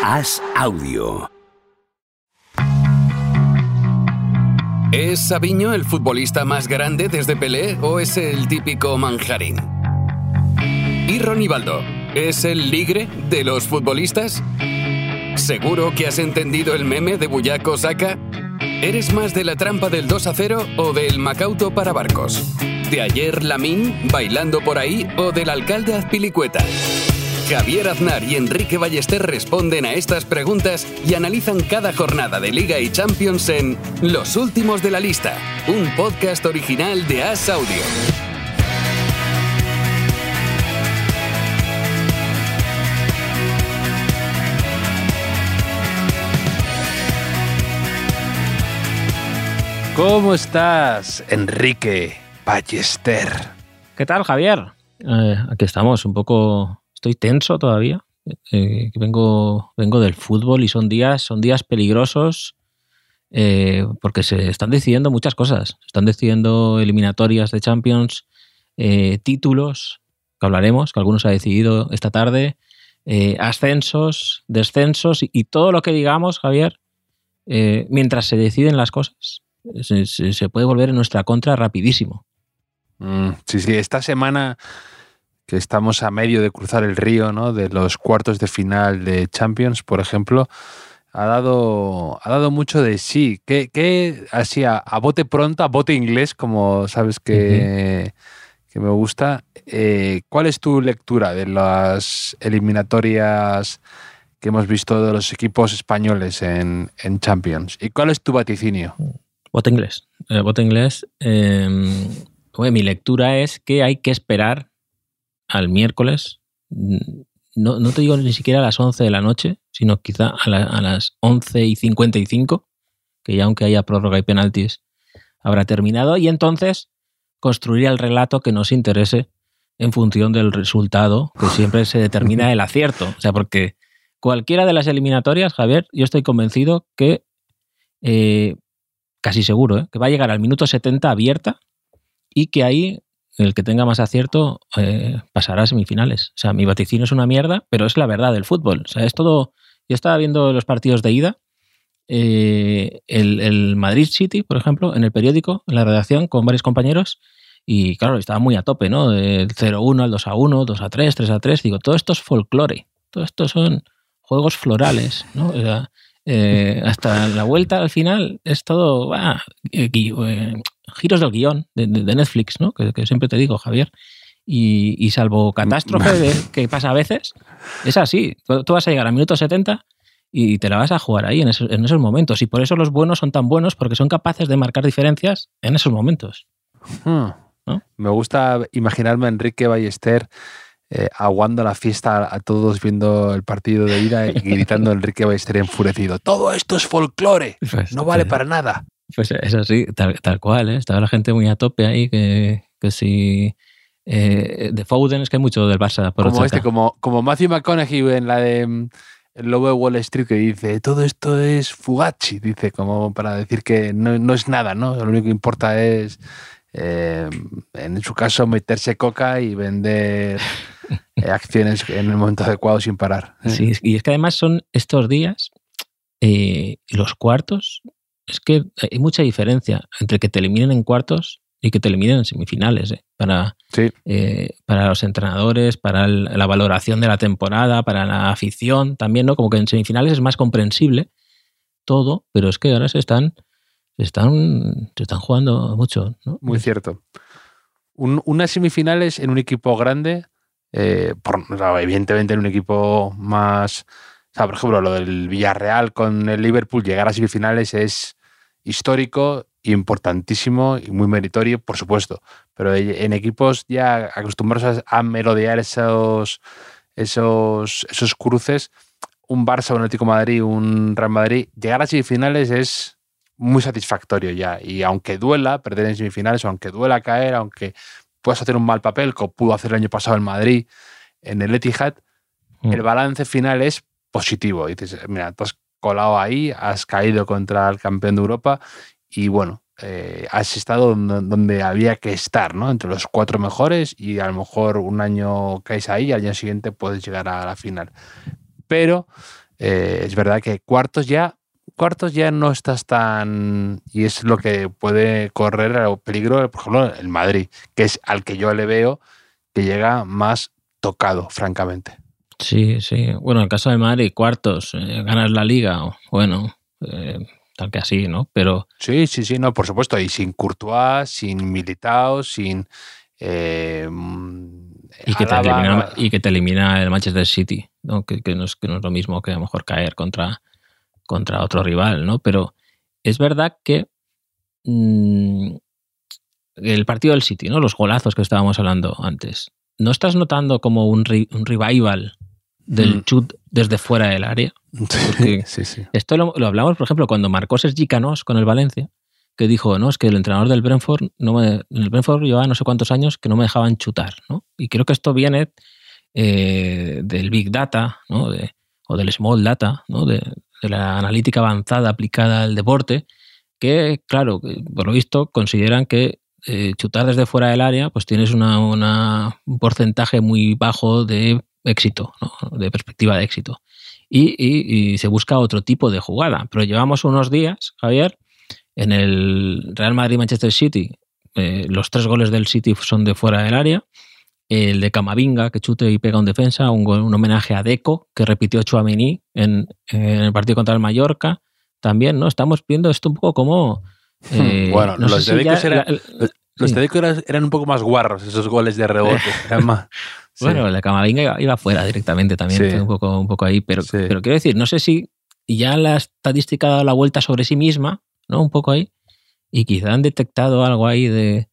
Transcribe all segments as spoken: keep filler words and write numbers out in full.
As Audio. ¿Es Sabiño el futbolista más grande desde Pelé o es el típico manjarín? ¿Y Ronivaldo es el ligre de los futbolistas? ¿Seguro que has entendido el meme de Buyaco Saka? ¿Eres más de la trampa del dos a cero o del Macauto para barcos? ¿De ayer Lamín bailando por ahí o del alcalde Azpilicueta? Javier Aznar y Enrique Ballester responden a estas preguntas y analizan cada jornada de Liga y Champions en Los Últimos de la Lista, un podcast original de As Audio. ¿Cómo estás, Enrique Ballester? ¿Qué tal, Javier? Eh, aquí estamos, un poco... Estoy tenso todavía. Eh, vengo, vengo del fútbol y son días, son días peligrosos eh, porque se están decidiendo muchas cosas. Se están decidiendo eliminatorias de Champions, eh, títulos, que hablaremos, que algunos ha decidido esta tarde, eh, ascensos, descensos y, y todo lo que digamos, Javier, eh, mientras se deciden las cosas, se, se, se puede volver en nuestra contra rapidísimo. Mm, sí, sí, esta semana... que estamos a medio de cruzar el río, ¿no? De los cuartos de final de Champions, por ejemplo, ha dado, ha dado mucho de sí. ¿Qué, qué así a, a bote pronto, a bote inglés, como sabes que, uh-huh. que me gusta? Eh, ¿Cuál es tu lectura de las eliminatorias que hemos visto de los equipos españoles en, en Champions? ¿Y cuál es tu vaticinio? Bote inglés. Eh, bote inglés. Eh, bueno, mi lectura es que hay que esperar al miércoles, no, no te digo ni siquiera a las once de la noche, sino quizá a, la, a las once y cincuenta y cinco, que ya aunque haya prórroga y penaltis, habrá terminado, y entonces construir el relato que nos interese en función del resultado, que siempre se determina el acierto. O sea, porque cualquiera de las eliminatorias, Javier, yo estoy convencido que, eh, casi seguro, ¿eh? que va a llegar al minuto setenta abierta y que ahí el que tenga más acierto eh, pasará a semifinales. O sea, mi vaticinio es una mierda, pero es la verdad del fútbol. O sea, es todo... Yo estaba viendo los partidos de ida, eh, el, el Madrid City, por ejemplo, en el periódico, en la redacción, con varios compañeros, y claro, estaba muy a tope, ¿no? Del cero a uno al dos a uno, dos a tres, tres a tres. Digo, todo esto es folclore. Todo esto son juegos florales, ¿no? O sea, eh, hasta la vuelta al final es todo... Bah, eh, eh, giros del guión de, de, de Netflix, ¿no? Que, que siempre te digo, Javier. Y, y salvo catástrofe de, que pasa a veces, es así. Tú, tú vas a llegar al minuto setenta y te la vas a jugar ahí en esos, en esos momentos. Y por eso los buenos son tan buenos, porque son capaces de marcar diferencias en esos momentos. Hmm. ¿No? Me gusta imaginarme a Enrique Ballester eh, aguando la fiesta a todos viendo el partido de ida y gritando a Enrique Ballester enfurecido. ¡Todo esto es folclore! Pues, ¡no vale para nada! Pues es así, tal, tal cual, ¿eh? Estaba la gente muy a tope ahí, que, que si... Eh, de Foden, es que hay mucho del Barça. Por como este, como, como Matthew McConaughey en la de El Lobo de Wall Street, que dice, todo esto es fugazi, dice, como para decir que no, no es nada, ¿no? Lo único que importa es, eh, en su caso, meterse coca y vender acciones en el momento adecuado sin parar. Sí, y es que además son estos días, eh, los cuartos... Es que hay mucha diferencia entre que te eliminen en cuartos y que te eliminen en semifinales. ¿eh? Para, sí. eh, para los entrenadores, para el, la valoración de la temporada, para la afición también, ¿no? Como que en semifinales es más comprensible todo, pero es que ahora se están, se están, se están jugando mucho, ¿no? Muy cierto. Un, unas semifinales en un equipo grande, eh, por, evidentemente en un equipo más... O sea, por ejemplo, lo del Villarreal con el Liverpool, llegar a semifinales es histórico, importantísimo y muy meritorio, por supuesto. Pero en equipos ya acostumbrados a merodear esos, esos, esos cruces, un Barça, un Atlético de Madrid, un Real Madrid, llegar a semifinales es muy satisfactorio ya. Y aunque duela perder en semifinales, o aunque duela caer, aunque puedas hacer un mal papel, como pudo hacer el año pasado el Madrid en el Etihad, mm. el balance final es positivo. Y dices, mira, te has colado ahí, has caído contra el campeón de Europa y bueno, eh, has estado donde, donde había que estar, ¿no? Entre los cuatro mejores, y a lo mejor un año caes ahí y al año siguiente puedes llegar a la final. Pero eh, es verdad que cuartos ya, cuartos ya no estás tan... Y es lo que puede correr el peligro, por ejemplo, el Madrid, que es al que yo le veo que llega más tocado, francamente. Sí, sí. Bueno, en el caso del Madrid, cuartos, eh, ganas la Liga, bueno, eh, tal que así, ¿no? Pero... Sí, sí, sí, no, por supuesto. Y sin Courtois, sin Militao, sin... Eh, y, que te elimina, y que te elimina el Manchester City, ¿no? Que, que, no es, que no es lo mismo que a lo mejor caer contra, contra otro rival, ¿no? Pero es verdad que mmm, el partido del City, ¿no? Los golazos que estábamos hablando antes, ¿no estás notando como un, re, un revival del mm. chut desde fuera del área? Porque sí, sí. Esto lo, lo hablamos, por ejemplo, cuando marcó Sergi Canós con el Valencia, que dijo, no, es que el entrenador del Brentford, no me, el Brentford llevaba no sé cuántos años que no me dejaban chutar, ¿no? Y creo que esto viene eh, del Big Data, ¿no? De, o del Small Data, ¿no? De, de la analítica avanzada aplicada al deporte, que, claro, por lo visto, consideran que eh, chutar desde fuera del área, pues tienes una, una, un porcentaje muy bajo de éxito, ¿no? De perspectiva de éxito. Y, y, y se busca otro tipo de jugada. Pero llevamos unos días, Javier, en el Real Madrid-Manchester City, eh, los tres goles del City son de fuera del área. El de Camavinga, que chute y pega un defensa, un, gol, un homenaje a Deco, que repitió Tchouaméni en, en el partido contra el Mallorca. También, ¿no? Estamos viendo esto un poco como... Eh, bueno, no los, sé de si era, los, los sí. de Deco eran, eran un poco más guarros, esos goles de rebote. Eran más, sí. Bueno, el de Camavinga iba, iba fuera directamente también, sí. un, poco, un poco ahí. Pero, sí. pero quiero decir, no sé si ya la estadística ha dado la vuelta sobre sí misma, ¿no? Un poco ahí. Y quizá han detectado algo ahí de...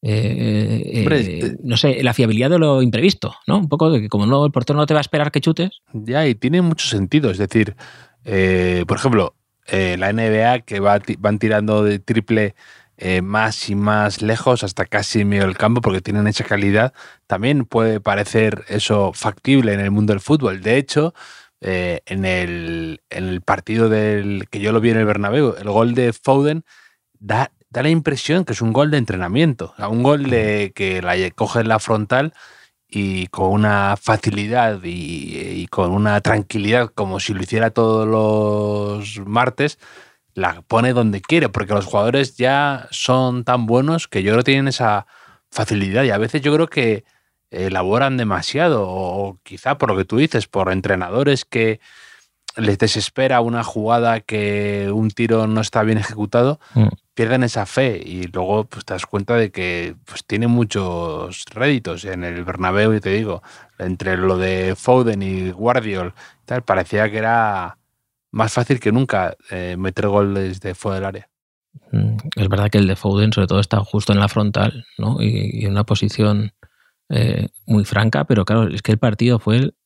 Eh, Hombre, eh, no sé, la fiabilidad de lo imprevisto, ¿no? Un poco de que como no, el portero no te va a esperar que chutes. Ya, y tiene mucho sentido. Es decir, eh, por ejemplo, eh, la N B A que va, van tirando de triple eh, más y más lejos hasta casi en medio del campo porque tienen esa calidad. También puede parecer eso factible en el mundo del fútbol. De hecho, eh, en, el, en el partido del que yo lo vi en el Bernabéu, el gol de Foden da... da la impresión que es un gol de entrenamiento, un gol de que la coge en la frontal y con una facilidad y, y con una tranquilidad como si lo hiciera todos los martes, la pone donde quiere, porque los jugadores ya son tan buenos que yo creo que tienen esa facilidad y a veces yo creo que elaboran demasiado o quizá por lo que tú dices, por entrenadores que les desespera una jugada que un tiro no está bien ejecutado, mm. pierden esa fe y luego pues, te das cuenta de que pues, tiene muchos réditos. En el Bernabéu, y te digo, entre lo de Foden y Guardiol, tal, parecía que era más fácil que nunca eh, meter goles de fuera del área. Es verdad que el de Foden sobre todo está justo en la frontal, ¿no? y, y en una posición eh, muy franca, pero claro, es que el partido fue el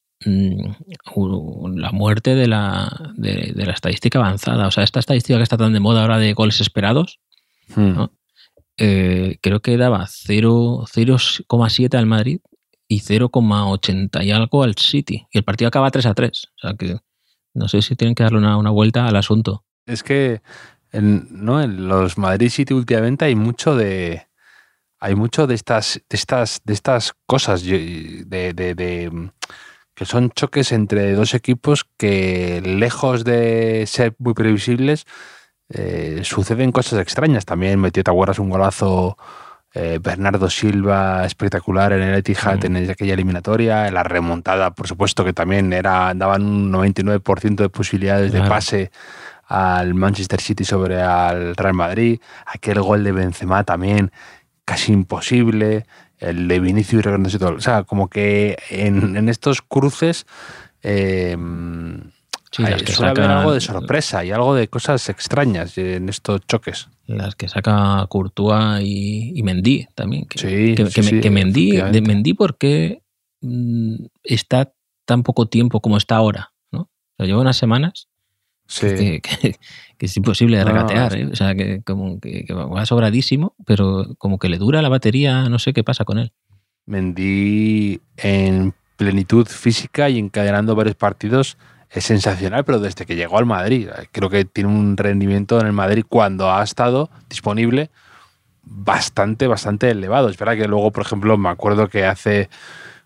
la muerte de la, de, de la estadística avanzada. O sea, esta estadística que está tan de moda ahora de goles esperados, hmm. ¿no? eh, creo que daba cero coma siete al Madrid y cero coma ochenta y algo al City. Y el partido acaba tres a tres. O sea, que no sé si tienen que darle una, una vuelta al asunto. Es que en, ¿no? en los Madrid City últimamente hay mucho de... Hay mucho de estas, de estas, de estas cosas de... de, de, de que son choques entre dos equipos que, lejos de ser muy previsibles, eh, suceden cosas extrañas. También metió, ¿te acuerdas? Un golazo eh, Bernardo Silva espectacular en el Etihad mm. en aquella eliminatoria. En la remontada, por supuesto, que también era, daban un noventa y nueve por ciento de posibilidades claro. de pase al Manchester City sobre al Real Madrid. Aquel gol de Benzema también, casi imposible. El de Vinicius y todo. O sea, como que en, en estos cruces eh, sí, hay, las que suele saca, haber algo de sorpresa y algo de cosas extrañas en estos choques. Las que saca Courtois y, y Mendy también. Que, sí, que, sí, que, sí, que Mendy, de Mendy, ¿por qué mmm, está tan poco tiempo como está ahora? ¿No? O sea, lleva unas semanas sí. que, que, que es imposible de regatear. No, ¿eh? O sea, que, como que, que va sobradísimo, pero como que le dura la batería, no sé qué pasa con él. Mendy en plenitud física y encadenando varios partidos es sensacional, pero desde que llegó al Madrid, creo que tiene un rendimiento en el Madrid cuando ha estado disponible bastante, bastante elevado. Es verdad que luego, por ejemplo, me acuerdo que hace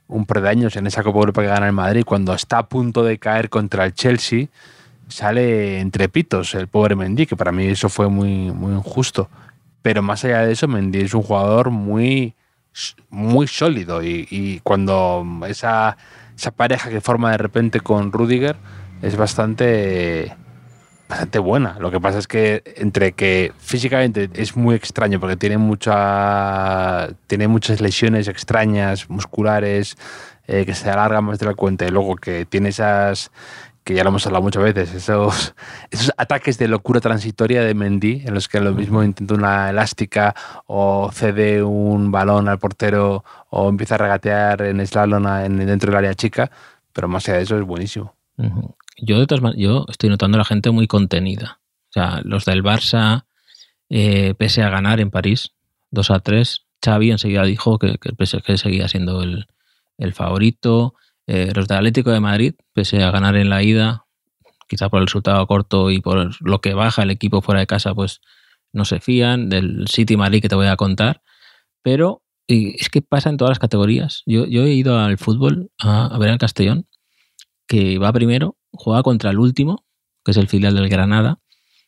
un par de años en esa Copa Europa que gana el Madrid, cuando está a punto de caer contra el Chelsea, sale entre pitos el pobre Mendy, que para mí eso fue muy, muy injusto. Pero más allá de eso, Mendy es un jugador muy, muy sólido y, y cuando esa, esa pareja que forma de repente con Rüdiger es bastante, bastante buena. Lo que pasa es que entre que físicamente es muy extraño porque tiene, mucha, tiene muchas lesiones extrañas, musculares, eh, que se alargan más de la cuenta, y luego que tiene esas... que ya lo hemos hablado muchas veces, esos, esos ataques de locura transitoria de Mendy, en los que lo mismo intenta una elástica o cede un balón al portero o empieza a regatear en slalom en, dentro del área chica, pero más allá de eso es buenísimo. Uh-huh. Yo de todas maneras, yo estoy notando a la gente muy contenida. O sea, los del Barça, eh, pese a ganar en París dos a tres, Xavi enseguida dijo que, que el P S G seguía siendo el, el favorito. Eh, los del Atlético de Madrid, pese a ganar en la ida, quizá por el resultado corto y por lo que baja el equipo fuera de casa, pues no se fían. Del City Madrid que te voy a contar, pero y es que pasa en todas las categorías. Yo, yo he ido al fútbol a, a ver al Castellón, que va primero, juega contra el último, que es el filial del Granada,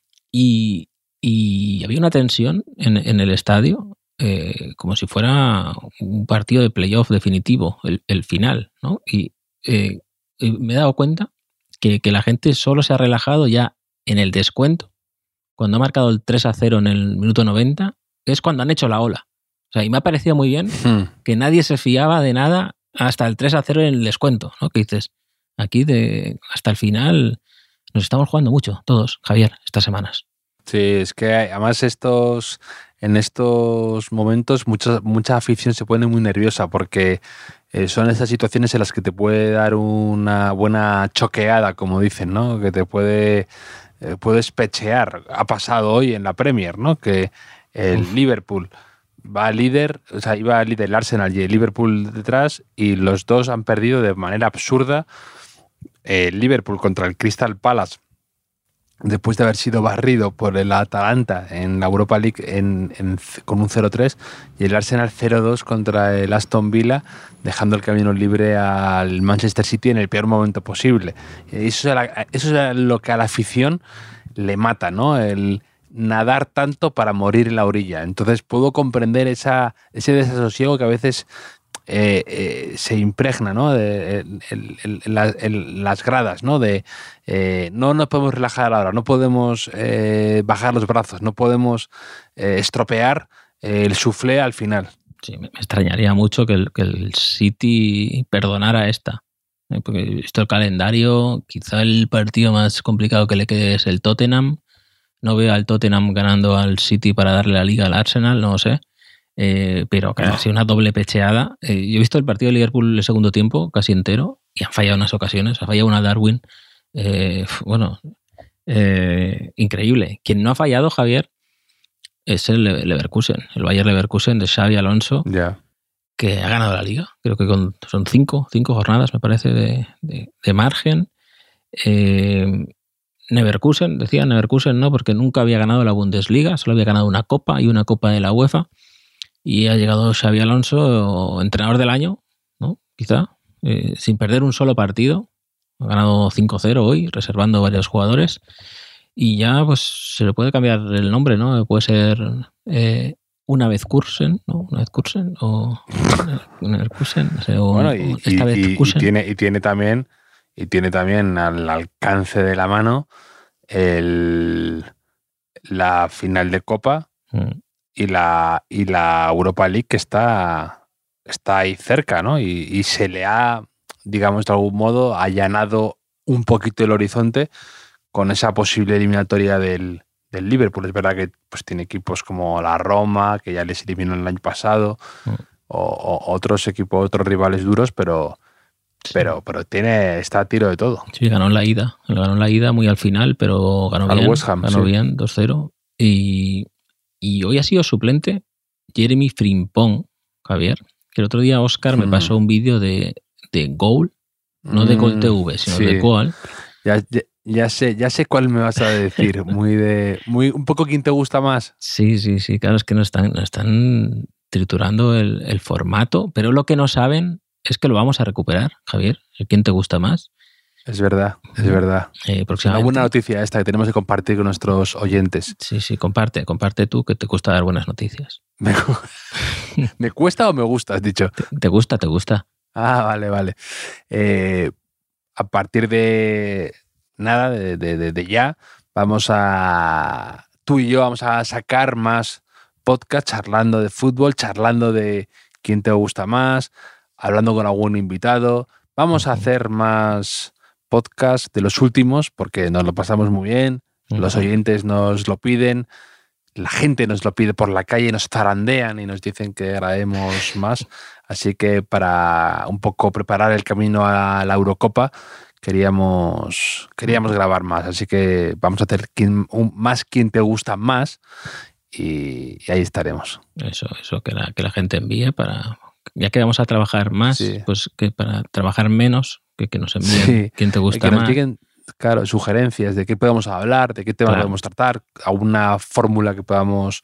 y, y había una tensión en, en el estadio, Eh, como si fuera un partido de playoff definitivo, el, el final, ¿no? Y eh, me he dado cuenta que, que la gente solo se ha relajado ya en el descuento, cuando ha marcado el tres a cero en el minuto noventa, es cuando han hecho la ola. O sea, y me ha parecido muy bien hmm. que nadie se fiaba de nada hasta el tres a cero en el descuento, ¿no? Que dices, aquí de hasta el final nos estamos jugando mucho, todos, Javier, estas semanas. Sí, es que además estos... en estos momentos mucha, mucha afición se pone muy nerviosa porque eh, son esas situaciones en las que te puede dar una buena choqueada, como dicen, ¿no? Que te puede eh, puedes pechear. Ha pasado hoy en la Premier, ¿no? Que el Uf. Liverpool va líder, o sea, iba líder el Arsenal y el Liverpool detrás, y los dos han perdido de manera absurda. El Liverpool contra el Crystal Palace, después de haber sido barrido por el Atalanta en la Europa League en, en, con un cero tres, y el Arsenal cero dos contra el Aston Villa, dejando el camino libre al Manchester City en el peor momento posible. Eso es, la, eso es lo que a la afición le mata, ¿no? El nadar tanto para morir en la orilla. Entonces puedo comprender esa, ese desasosiego que a veces Eh, eh, se impregna, ¿no? De, el, el, el, la, el, las gradas, ¿no? De eh, no nos podemos relajar ahora, no podemos eh, bajar los brazos, no podemos eh, estropear eh, el soufflé al final. Sí, me extrañaría mucho que el, que el City perdonara esta, ¿eh? Porque visto el calendario, quizá el partido más complicado que le quede es el Tottenham. No veo al Tottenham ganando al City para darle la liga al Arsenal, no lo sé. Eh, pero casi no. Una doble pecheada. Eh, yo he visto el partido de Liverpool el segundo tiempo casi entero y han fallado unas ocasiones. Ha fallado una Darwin. Eh, bueno, eh, increíble. Quien no ha fallado, Javier, es el Leverkusen, el Bayer Leverkusen de Xabi Alonso, yeah. que ha ganado la liga. Creo que con, son cinco, cinco jornadas, me parece, de, de, de margen. Eh, Leverkusen, decía Leverkusen, no, porque nunca había ganado la Bundesliga, solo había ganado una copa y una copa de la UEFA. Y ha llegado Xabi Alonso, entrenador del año, ¿no? Quizá, eh, sin perder un solo partido. Ha ganado cinco cero hoy, reservando varios jugadores. Y ya pues se le puede cambiar el nombre, ¿no? Puede ser eh, una vez Kursen, ¿no? Una vez Kursen o una vez Kursen, no sé, o, bueno, y, o esta y, vez y, Kursen. Y tiene, y tiene también, y tiene también al alcance de la mano el, la final de Copa. Mm. Y la, y la Europa League, que está, está ahí cerca, ¿no? Y, y se le ha, digamos, de algún modo, allanado un poquito el horizonte con esa posible eliminatoria del, del Liverpool. Es verdad que pues, tiene equipos como la Roma, que ya les eliminó el año pasado, mm. o, o otros equipos, otros rivales duros, pero, sí. pero, pero tiene, está a tiro de todo. Sí, ganó la ida. Ganó la ida muy al final, pero ganó al bien. West Ham, ganó sí. bien, dos cero. Y... Y hoy ha sido suplente Jeremy Frimpong, Javier, que el otro día Óscar mm. me pasó un vídeo de, de Goal, no de Goal T V, sino sí. de Goal. Ya, ya, ya sé, ya sé cuál me vas a decir, muy de, muy, un poco quién te gusta más. Sí, sí, sí, claro, es que nos están, nos están triturando el, el formato, pero lo que no saben es que lo vamos a recuperar, Javier. ¿Quién te gusta más? Es verdad, es verdad. Eh, es una buena noticia esta que tenemos que compartir con nuestros oyentes. Sí, sí, comparte, comparte tú, que te gusta dar buenas noticias. ¿Me, ¿me cuesta o me gusta, has dicho? Te, te gusta, te gusta. Ah, vale, vale. Eh, a partir de nada, de, de, de, de ya, vamos a... Tú y yo vamos a sacar más podcast charlando de fútbol, charlando de quién te gusta más, hablando con algún invitado. Vamos uh-huh. a hacer más podcast de los últimos porque nos lo pasamos muy bien, uh-huh. los oyentes nos lo piden, la gente nos lo pide por la calle, nos zarandean y nos dicen que grabemos más. Así que para un poco preparar el camino a la Eurocopa queríamos, queríamos grabar más. Así que vamos a hacer quien, un, más quien te gusta más y, y ahí estaremos. Eso, eso que la, que la gente envíe para... Ya que vamos a trabajar más, sí. pues que para trabajar menos, que, que nos envíen sí. quién te gusta que nos más. Lleguen, claro, sugerencias de qué podemos hablar, de qué tema claro. podemos tratar, alguna fórmula que podamos...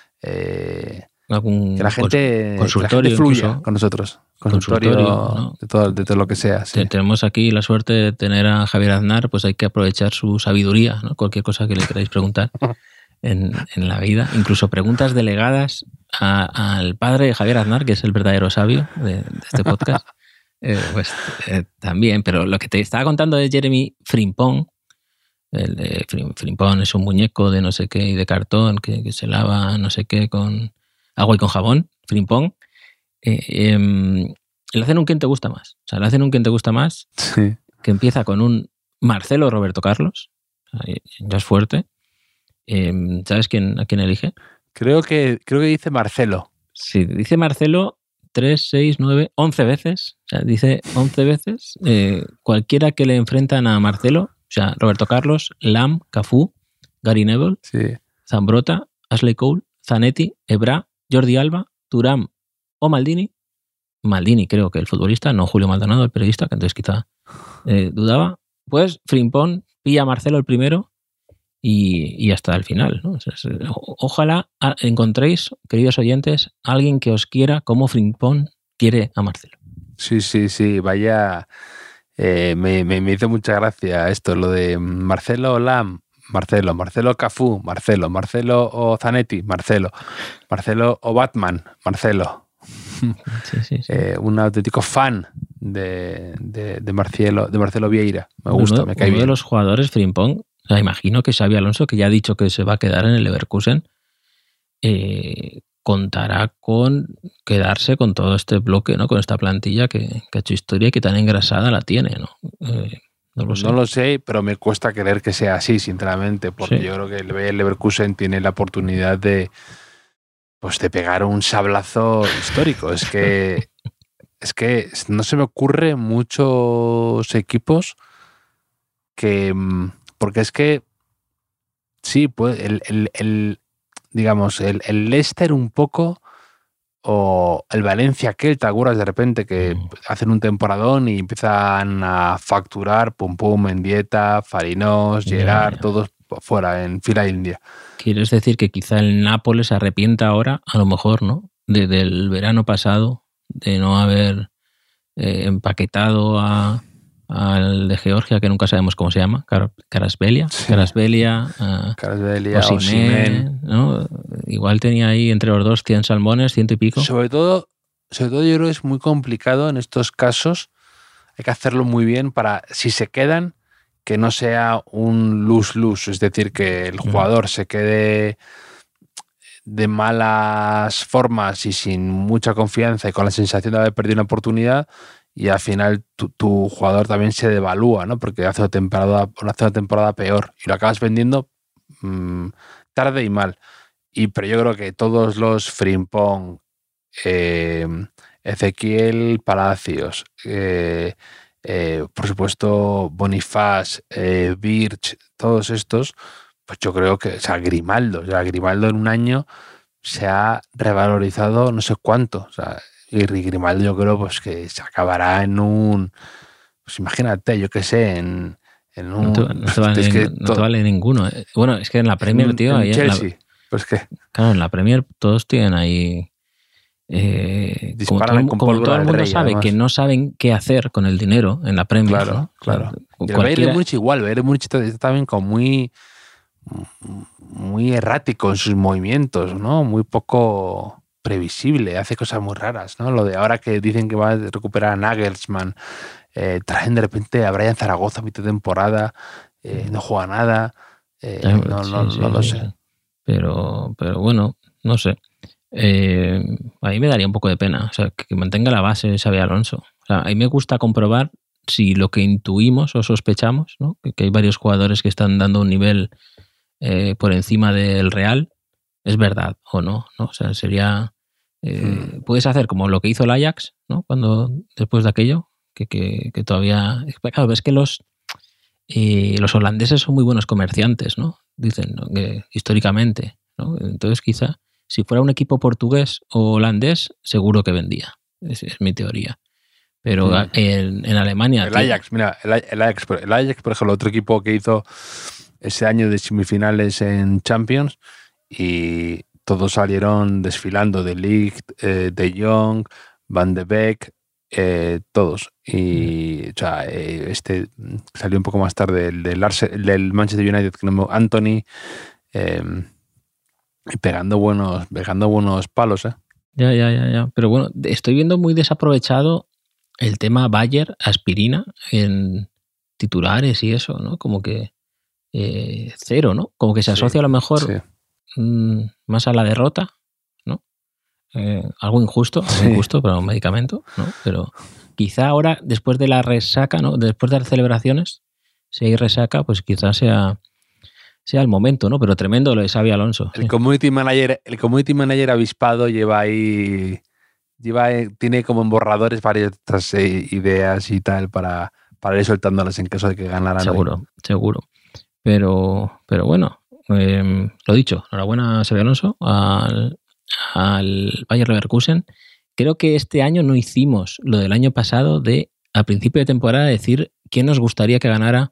Eh, Algún que la gente, consultorio que la gente fluya incluso. con nosotros. Consultorio, consultorio ¿no? de, todo, de todo lo que sea. Sí. Tenemos aquí la suerte de tener a Javier Aznar, pues hay que aprovechar su sabiduría, ¿no? Cualquier cosa que le queráis preguntar en, en la vida. Incluso preguntas delegadas a, al padre de Javier Aznar, que es el verdadero sabio de, de este podcast. eh, pues eh, también, pero lo que te estaba contando de Jeremy Frimpong. El de Frimpong es un muñeco de no sé qué y de cartón que, que se lava no sé qué con agua y con jabón, Frimpong. Eh, eh, le hacen un quién te gusta más. O sea, le hacen un quién te gusta más sí. que empieza con un Marcelo Roberto Carlos. Ya es fuerte. Eh, ¿Sabes quién, a quién elige? Creo que, creo que dice Marcelo. Sí, dice Marcelo tres, seis, nueve, once veces. O sea, dice once veces. Eh, cualquiera que le enfrentan a Marcelo, o sea, Roberto Carlos, Lam, Cafú, Gary Neville, sí. Zambrota, Ashley Cole, Zanetti, Ebra, Jordi Alba, Thuram o Maldini. Maldini, creo que el futbolista, no Julio Maldonado, el periodista, que entonces quizá eh, dudaba. Pues Frimpong pilla a Marcelo el primero y, y hasta el final, ¿no? O sea, ojalá encontréis, queridos oyentes, alguien que os quiera como Frimpong quiere a Marcelo. Sí, sí, sí, vaya... Eh, me, me, me hizo mucha gracia esto, lo de Marcelo Lam, Marcelo, Marcelo Cafú, Marcelo, Marcelo o Zanetti, Marcelo, Marcelo o Batman, Marcelo. Sí, sí, sí. Eh, un auténtico fan de, de, de, Marcelo, de Marcelo Vieira. Me gusta, uno, me cae uno bien. de los jugadores, Frimpong, o sea, imagino que Xabi Alonso, que ya ha dicho que se va a quedar en el Leverkusen, eh, contará con quedarse con todo este bloque, ¿no? Con esta plantilla que, que ha hecho historia y que tan engrasada la tiene, ¿no? Eh, no lo sé. No lo sé, pero me cuesta creer que sea así, sinceramente, porque sí. yo creo que el Leverkusen tiene la oportunidad de, pues, de pegar un sablazo histórico. Es que, es que no se me ocurre muchos equipos que, porque es que sí, pues el, el, el digamos, el, el Leicester un poco, o el Valencia aquel, ¿te acuerdas de repente que mm. hacen un temporadón y empiezan a facturar, pum pum, Mendieta, Fariñós, Gerard, yeah, yeah. todos fuera, en fila india? ¿Quieres decir que quizá el Nápoles se arrepienta ahora, a lo mejor, ¿no? De, del verano pasado, de no haber eh, empaquetado a... al de Georgia, que nunca sabemos cómo se llama, Car- Karasbelia, sí. Karasbelia, uh, Karasbelia, Osimhen, ¿no? Igual tenía ahí entre los dos cien salmones, ciento y pico. Sobre todo, sobre todo yo creo que es muy complicado en estos casos, hay que hacerlo muy bien para, si se quedan, que no sea un lose-lose, es decir, que el jugador mm. se quede de malas formas y sin mucha confianza y con la sensación de haber perdido una oportunidad, y al final tu, tu jugador también se devalúa, ¿no? Porque hace una temporada, hace una temporada peor y lo acabas vendiendo mmm, tarde y mal. Y, pero yo creo que todos los Frimpong, eh, Ezequiel Palacios, eh, eh, por supuesto Bonifaz, eh, Birch, todos estos, pues yo creo que, o sea, Grimaldo, o sea, Grimaldo en un año se ha revalorizado no sé cuánto, o sea, y Grimaldo yo creo pues que se acabará en un, pues imagínate, yo qué sé, en, en un... No te, no te, vale, es que no te vale ninguno. Bueno, es que en la Premier, en, tío... En ahí Chelsea, en la, pues qué. Claro, en la Premier todos tienen ahí Eh, como Disparan todo, con como pólvora todo el del mundo rey, sabe además. que no saben qué hacer con el dinero en la Premier, Claro, ¿no? claro. Y el Bayern de Cualquiera- Múnich igual, el Bayern de Múnich está, está también como muy, muy errático en sus movimientos, ¿no? Muy poco previsible, hace cosas muy raras, ¿no? Lo de ahora que dicen que va a recuperar a Nagelsmann, eh, traen de repente a Brian Zaragoza a mitad de temporada, eh, no juega nada, eh, Eh, no, sí, no, sí, no lo sí, sé. sí. Pero, pero bueno, no sé. Eh, a mí me daría un poco de pena, o sea, que, que mantenga la base Xabi Alonso. O sea, a mí me gusta comprobar si lo que intuimos o sospechamos, ¿no? que, que hay varios jugadores que están dando un nivel eh, por encima del Real, es verdad o no, ¿no? O sea, sería... Eh, Hmm. puedes hacer como lo que hizo el Ajax, ¿no? Cuando, después de aquello, que, que, que todavía... Claro, ves que los, eh, los holandeses son muy buenos comerciantes, ¿no? Dicen, ¿no? Que, históricamente, ¿no? Entonces quizá si fuera un equipo portugués o holandés, seguro que vendía. Es, es mi teoría. Pero Hmm. en, en Alemania... El tiene- Ajax, mira, el, el Ajax, el Ajax, por ejemplo, otro equipo que hizo ese año de semifinales en Champions y todos salieron desfilando, de Ligt, eh, De Jong, Van de Beek, eh, todos. Y o sea, eh, este salió un poco más tarde, el del, Arse- el del Manchester United, que no me- Anthony, eh, y pegando buenos, pegando buenos palos, ¿eh? Ya, ya, ya, ya. Pero bueno, estoy viendo muy desaprovechado el tema Bayer, aspirina, en titulares y eso, ¿no? Como que eh, cero, ¿no? Como que se Sí, asocia a lo mejor sí. mm, más a la derrota, ¿no? Eh, algo injusto, algo Sí. injusto para un medicamento, ¿no? Pero quizá ahora, después de la resaca, ¿no? Después de las celebraciones, si hay resaca, pues quizás sea, sea el momento, ¿no? Pero tremendo lo de Xabi Alonso. El Sí. community manager, el community manager avispado lleva ahí, lleva, eh, tiene como en borradores varias estas, eh, ideas y tal para, para ir soltándolas en caso de que ganaran hoy. Seguro, seguro. Pero, pero bueno, eh, lo dicho, enhorabuena a Xabi Alonso, al, al Bayer Leverkusen. Creo que este año no hicimos lo del año pasado de, a principio de temporada, decir quién nos gustaría que ganara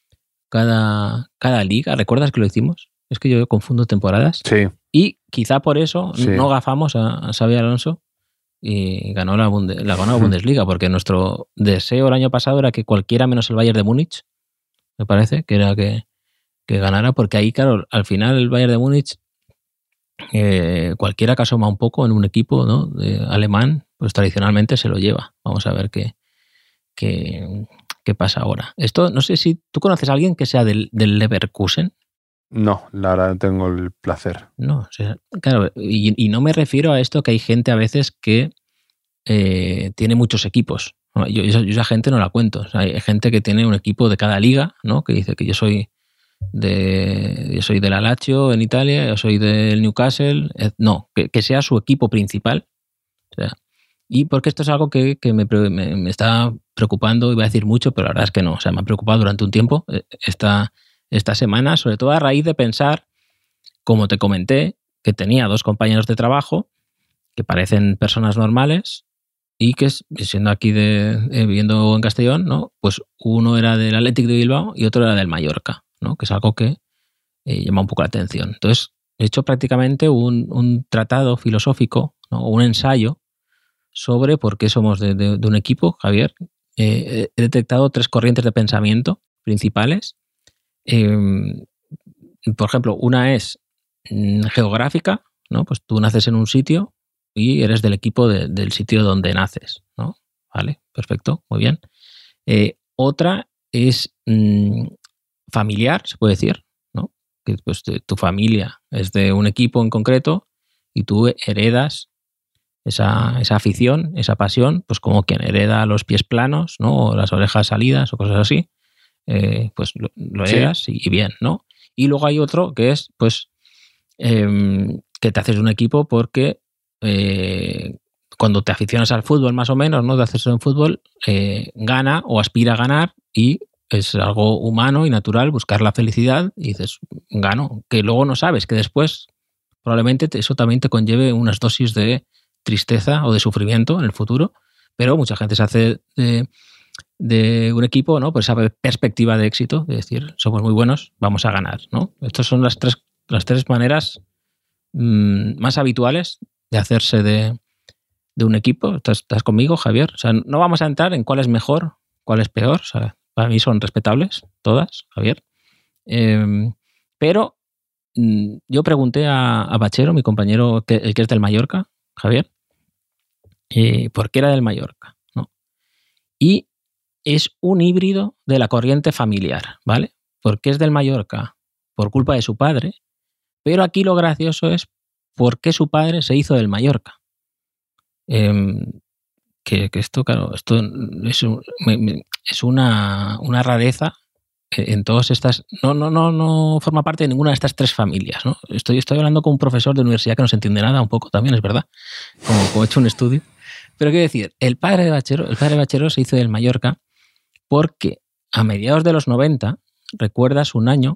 cada, cada liga. ¿Recuerdas que lo hicimos? Es que yo confundo temporadas. Sí, Y quizá por eso Sí. no gafamos a, a Xabi Alonso y ganó la, Bunde, la ganó la Bundesliga, porque nuestro deseo el año pasado era que cualquiera menos el Bayern de Múnich, me parece, que era que, que ganara, porque ahí, claro, al final el Bayern de Múnich, eh, cualquiera que asoma un poco en un equipo, ¿no? de alemán, pues tradicionalmente se lo lleva. Vamos a ver qué, qué, qué pasa ahora. Esto, no sé si tú conoces a alguien que sea del, del Leverkusen. no, la verdad no tengo el placer. No, o sea, claro, y, y no me refiero a esto que hay gente a veces que eh, tiene muchos equipos. Yo, yo, yo esa gente no la cuento. O sea, hay gente que tiene un equipo de cada liga, ¿no? Que dice que yo soy de yo soy del Lazio en Italia, yo soy del Newcastle. Eh, no, que, que sea su equipo principal. O sea, y porque esto es algo que, que me, me, me está preocupando, iba a decir mucho, pero la verdad es que no. O sea, me ha preocupado durante un tiempo esta, esta semana, sobre todo a raíz de pensar, como te comenté, que tenía dos compañeros de trabajo que parecen personas normales y que, siendo aquí de, eh, viviendo en Castellón, ¿no? Pues uno era del Athletic de Bilbao y otro era del Mallorca, ¿no? Que es algo que eh, llama un poco la atención. Entonces, he hecho prácticamente un, un tratado filosófico, ¿no? Un ensayo sobre por qué somos de, de, de un equipo, Javier. Eh, he detectado tres corrientes de pensamiento principales. Eh, por ejemplo, una es mm, geográfica, ¿no? Pues tú naces en un sitio y eres del equipo de, del sitio donde naces, ¿no? Vale, perfecto, muy bien. Eh, otra es mmm, familiar, se puede decir, ¿no? Que pues tu familia es de un equipo en concreto y tú heredas esa, esa afición, esa pasión, pues como quien hereda los pies planos, ¿no? O las orejas salidas o cosas así, eh, pues lo, lo heredas sí. y, y bien, ¿no? Y luego hay otro que es, pues, eh, que te haces un equipo porque Eh, cuando te aficionas al fútbol más o menos, ¿no? Te haces un fútbol, eh, gana o aspira a ganar y es algo humano y natural buscar la felicidad y dices, gano, que luego no sabes, que después probablemente te, eso también te conlleve unas dosis de tristeza o de sufrimiento en el futuro, pero mucha gente se hace de, de un equipo, ¿no? Pues esa perspectiva de éxito, de decir, somos muy buenos, vamos a ganar, ¿no? Estas son las tres, las tres maneras mmm, más habituales de hacerse de, de un equipo. ¿Estás, estás conmigo, Javier? O sea, no vamos a entrar en cuál es mejor, cuál es peor. O sea, para mí son respetables todas, Javier. Eh, pero mm, yo pregunté a, a Bachero, mi compañero, que, el que es del Mallorca, Javier, eh, por qué era del Mallorca, ¿no? Y es un híbrido de la corriente familiar, ¿vale? Porque es del Mallorca por culpa de su padre, pero aquí lo gracioso es por qué su padre se hizo del Mallorca. Eh, que, que esto, claro, esto es, un, es una, una rareza en todas estas. No, no, no, no forma parte de ninguna de estas tres familias, ¿no? Estoy, estoy hablando con un profesor de universidad que no se entiende nada, un poco también, es verdad, como, como he hecho un estudio. Pero quiero decir, el padre de Bachero, el padre de Bachero se hizo del Mallorca porque a mediados de los noventa, recuerdas un año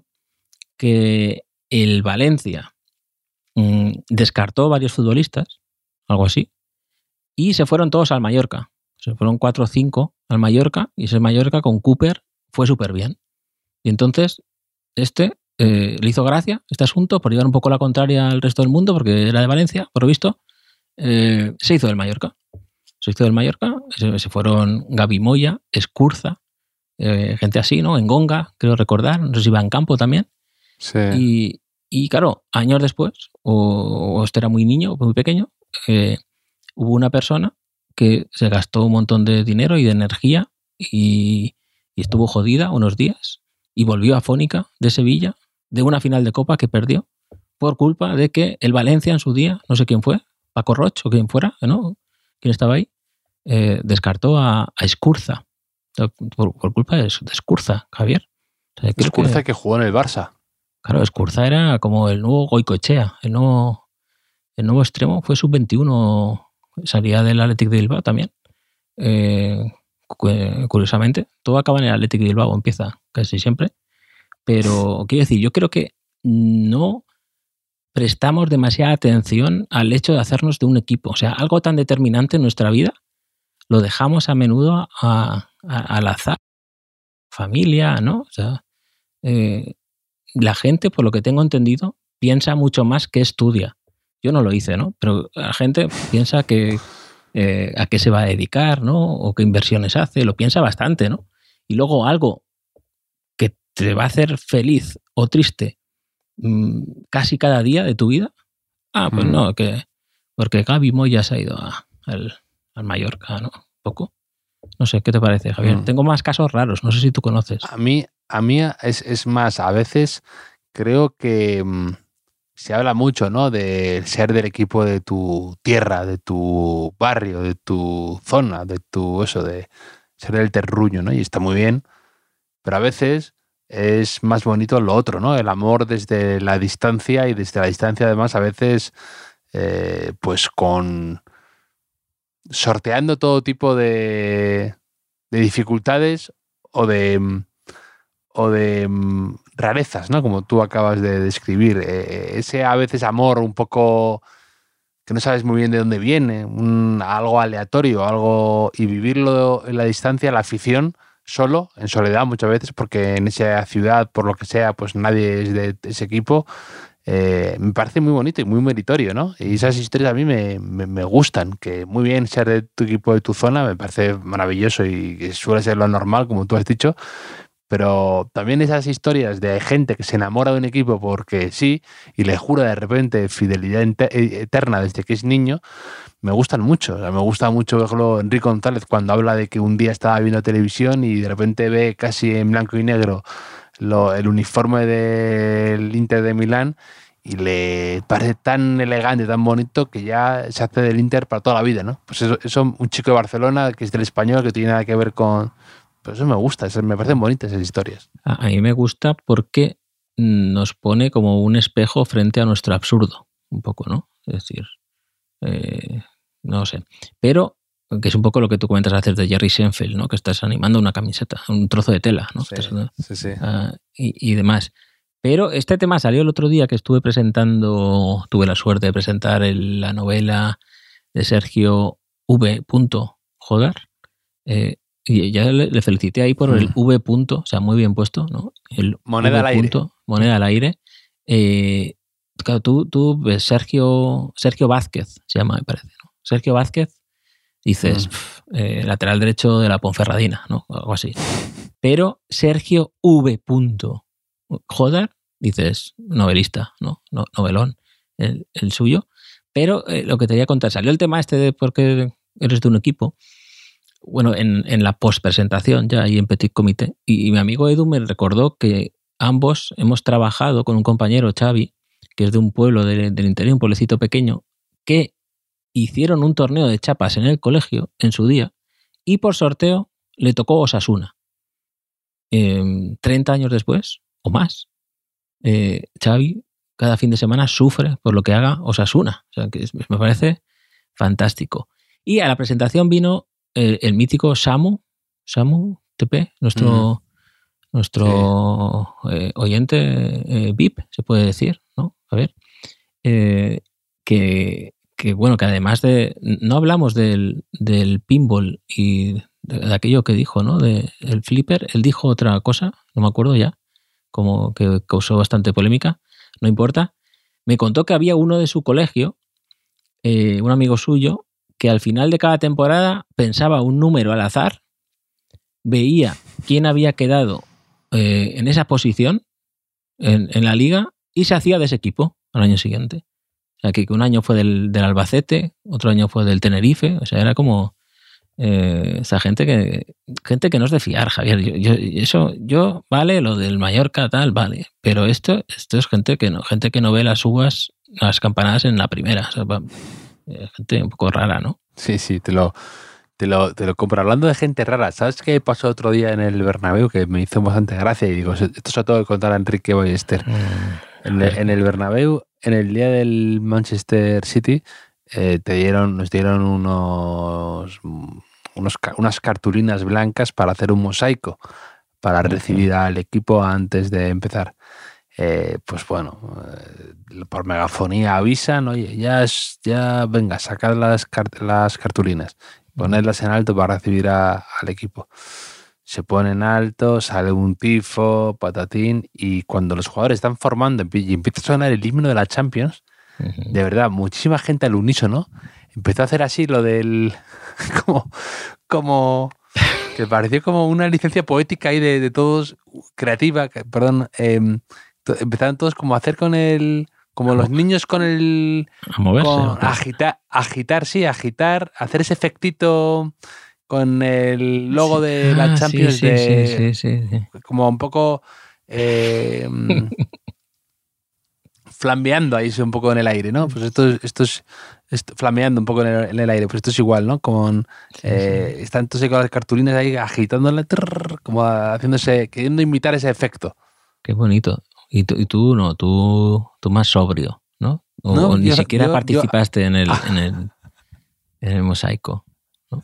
que el Valencia mmm, descartó varios futbolistas, algo así, y se fueron todos al Mallorca. Se fueron cuatro o cinco al Mallorca, y ese Mallorca con Cooper fue súper bien. Y entonces este eh, le hizo gracia este asunto por llevar un poco la contraria al resto del mundo, porque era de Valencia, por lo visto, eh, se hizo del Mallorca. Se hizo del Mallorca, se, se fueron Gaby Moya, Escurza, eh, gente así, ¿no? Engonga, creo recordar, no sé si Van Campo también. Sí. Y, y claro, años después, o, o este era muy niño, muy pequeño, eh, hubo una persona que se gastó un montón de dinero y de energía y, y estuvo jodida unos días y volvió afónica de Sevilla, de una final de Copa que perdió por culpa de que el Valencia en su día, no sé quién fue, Paco Roch o quien fuera, ¿no? ¿Quién estaba ahí? Eh, descartó a, a Escurza. Por, por culpa de, de Escurza, Javier. O sea, Escurza que, que jugó en el Barça. Claro, Escurza era como el nuevo Goicoechea, el nuevo, el nuevo extremo, fue sub veintiuno, salía del Athletic de Bilbao también. Eh, curiosamente, todo acaba en el Athletic de Bilbao, empieza casi siempre. Pero quiero decir, yo creo que no prestamos demasiada atención al hecho de hacernos de un equipo. O sea, algo tan determinante en nuestra vida lo dejamos a menudo a, a, al azar. Familia, ¿no? O sea, eh, la gente, por lo que tengo entendido, piensa mucho más que estudia. Yo no lo hice, ¿no? Pero la gente piensa que eh, a qué se va a dedicar, ¿no? O qué inversiones hace, lo piensa bastante, ¿no? Y luego algo que te va a hacer feliz o triste mmm, casi cada día de tu vida. Ah, pues mm. no, que porque Gaby Moya se ha ido a, al, al Mallorca, ¿no? Un poco. No sé, ¿qué te parece, Javier? Mm. Tengo más casos raros, no sé si tú conoces. A mí, a mí es, es más, a veces creo que mmm, se habla mucho, ¿no? De ser del equipo de tu tierra, de tu barrio, de tu zona, de tu eso, de ser del terruño, ¿no? Y está muy bien, pero a veces es más bonito lo otro, ¿no? El amor desde la distancia, y desde la distancia además a veces eh, pues con sorteando todo tipo de, de dificultades o de o de rarezas, ¿no? Como tú acabas de describir. Eh, ese a veces amor un poco que no sabes muy bien de dónde viene, un, algo aleatorio, algo y vivirlo en la distancia, la afición, solo, en soledad muchas veces, porque en esa ciudad, por lo que sea, pues nadie es de ese equipo. Eh, me parece muy bonito y muy meritorio, ¿no? Y esas historias a mí me, me, me gustan, que muy bien ser de tu equipo, de tu zona, me parece maravilloso y que suele ser lo normal, como tú has dicho, pero también esas historias de gente que se enamora de un equipo porque sí y le jura de repente fidelidad eterna desde que es niño, me gustan mucho. O sea, me gusta mucho, por ejemplo, Enrique González cuando habla de que un día estaba viendo televisión y de repente ve casi en blanco y negro lo, el uniforme del Inter de Milán y le parece tan elegante, tan bonito que ya se hace del Inter para toda la vida, ¿no? Pues eso, eso un chico de Barcelona que es del Español, que tiene nada que ver con... Pues eso me gusta, eso, me parecen bonitas esas historias. A, a mí me gusta porque nos pone como un espejo frente a nuestro absurdo, un poco, ¿no? Es decir, eh, no sé. Pero, que es un poco lo que tú comentas hacer de Jerry Seinfeld, ¿no? Que estás animando una camiseta, un trozo de tela, ¿no? Sí, estás, sí, sí. Uh, y, y demás. Pero este tema salió el otro día que estuve presentando, tuve la suerte de presentar el, la novela de Sergio V. Jodar. Eh, y ya le, le felicité ahí por mm. el V. Punto, o sea, muy bien puesto, ¿no? El moneda v. al aire. Moneda al aire. Eh, claro, tú, tú ves Sergio, Sergio Vázquez, se llama, me parece, ¿no? Sergio Vázquez dices, Mm. pf, eh, lateral derecho de la Ponferradina, ¿no? O algo así. Pero Sergio V. Jodar, dices, novelista, ¿no? no novelón, el, el suyo. Pero eh, lo que te voy a contar, salió el tema este de por qué eres de un equipo, bueno, en, en la postpresentación ya ahí en Petit Comité, y, y mi amigo Edu me recordó que ambos hemos trabajado con un compañero, Xavi, que es de un pueblo de, del interior, un pueblecito pequeño, que hicieron un torneo de chapas en el colegio en su día y por sorteo le tocó Osasuna. Eh, treinta años después, o más, eh, Xavi cada fin de semana sufre por lo que haga Osasuna. O sea, que es, me parece fantástico. Y a la presentación vino el, el mítico Samu, Samu T P, nuestro, mm. nuestro sí. eh, oyente eh, V I P, se puede decir, ¿no? A ver, eh, que, que bueno, que además de, no hablamos del, del pinball y de, de aquello que dijo, ¿no? De el flipper, él dijo otra cosa, no me acuerdo ya, como que causó bastante polémica, no importa. Me contó que había uno de su colegio, eh, un amigo suyo, que al final de cada temporada pensaba un número al azar, veía quién había quedado eh, en esa posición en, en la liga y se hacía de ese equipo al año siguiente. O sea, que un año fue del, del Albacete, otro año fue del Tenerife, o sea, era como eh, esa gente que gente que no es de fiar, Javier. Yo, yo, eso, yo, vale, lo del Mallorca, tal, vale, pero esto, esto es gente que no, gente que no ve las uvas, las campanadas en la primera, o sea, gente un poco rara, ¿no? Sí, sí, te lo, te lo, te lo compro. Hablando de gente rara, ¿sabes qué pasó otro día en el Bernabéu? Que me hizo bastante gracia y digo, esto se lo tengo que contar a Enrique Ballester. Mm, en, el, en el Bernabéu, en el día del Manchester City, eh, te dieron, nos dieron unos, unos unas cartulinas blancas para hacer un mosaico, para recibir al equipo antes de empezar. Eh, pues bueno, eh, por megafonía avisan, oye, ya, es, ya venga, sacad las, cart- las cartulinas, ponedlas en alto para recibir a, al equipo. Se pone en alto, sale un tifo, patatín, y cuando los jugadores están formando y empieza a sonar el himno de la Champions, uh-huh. de verdad, muchísima gente al unísono empezó a hacer así lo del... como... como que pareció como una licencia poética ahí de, de todos, creativa, perdón, eh, empezaron todos como a hacer con el, como los niños con el, a moverse, con agitar, agitar, sí, agitar, hacer ese efectito con el logo sí. de la ah, Champions, sí, sí, de, sí, sí, sí, sí. como un poco eh, flambeando ahí un poco en el aire, ¿no? Pues esto, esto es esto, flameando un poco en el, en el aire, pues esto es igual, ¿no? Como sí, eh, sí. Están entonces con las cartulinas ahí agitándola, trrr, como haciéndose, queriendo imitar ese efecto. Qué bonito. Y tú, y tú no, tú, tú más sobrio, ¿no? O, no, o ni yo, siquiera yo, participaste yo, en, el, en, el, en el mosaico, ¿no?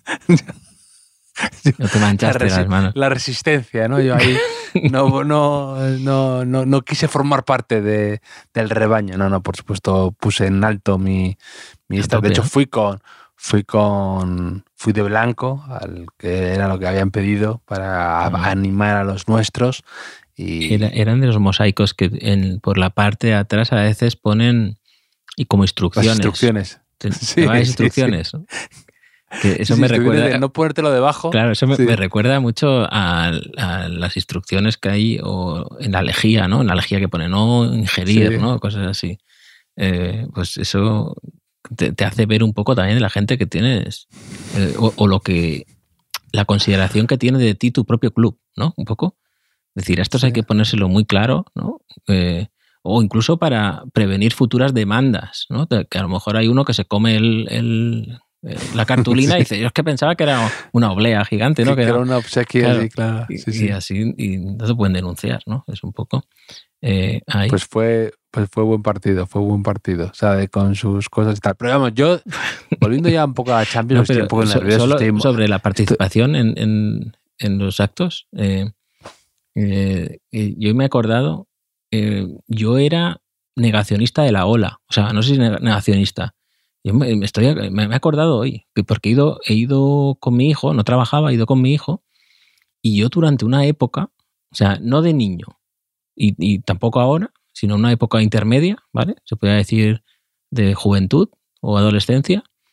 No te manchaste la las manos. La resistencia, ¿no? Yo ahí no, no, no, no, no quise formar parte de, del rebaño, no, no, por supuesto puse en alto mi, mi esta. De hecho fui con, fui con, fui de blanco, al que era lo que habían pedido para mm. animar a los nuestros. Y... Era, eran de los mosaicos que en, por la parte de atrás a veces ponen y como instrucciones. Las instrucciones. Te, sí, te sí, instrucciones. Sí. Que eso sí, me recuerda. De no ponértelo debajo. Claro, eso me, sí. me recuerda mucho a, a las instrucciones que hay o en la lejía, ¿no? En la lejía que pone no ingerir, sí. ¿no? Cosas así. Eh, pues eso te, te hace ver un poco también de la gente que tienes eh, o, o lo que la consideración que tiene de ti tu propio club, ¿no? Un poco. Es decir, a estos sí. hay que ponérselo muy claro, ¿no? Eh, o incluso para prevenir futuras demandas, ¿no? Que a lo mejor hay uno que se come el, el, la cartulina sí. y dice, yo es que pensaba que era una oblea gigante, ¿no? Sí, que, que era una obsequia, claro, sí, claro. Sí, y, sí. y así, y no se pueden denunciar, ¿no? Es un poco... Eh, ahí. Pues fue pues fue buen partido, fue buen partido, o sea, de, con sus cosas y tal. Pero vamos, yo, volviendo ya un poco a Champions, no, estoy un poco so, nervioso. Solo estoy... sobre la participación en, en, en los actos... Eh, Eh, eh, yo me he acordado, eh, yo era negacionista de la ola, o sea, no sé si negacionista. Yo me, me, estoy, me he acordado hoy, porque he ido, he ido con mi hijo, no trabajaba, he ido con mi hijo, y yo durante una época, o sea, no de niño, y, y tampoco ahora, sino una época intermedia, ¿vale? Se podría decir de juventud o adolescencia,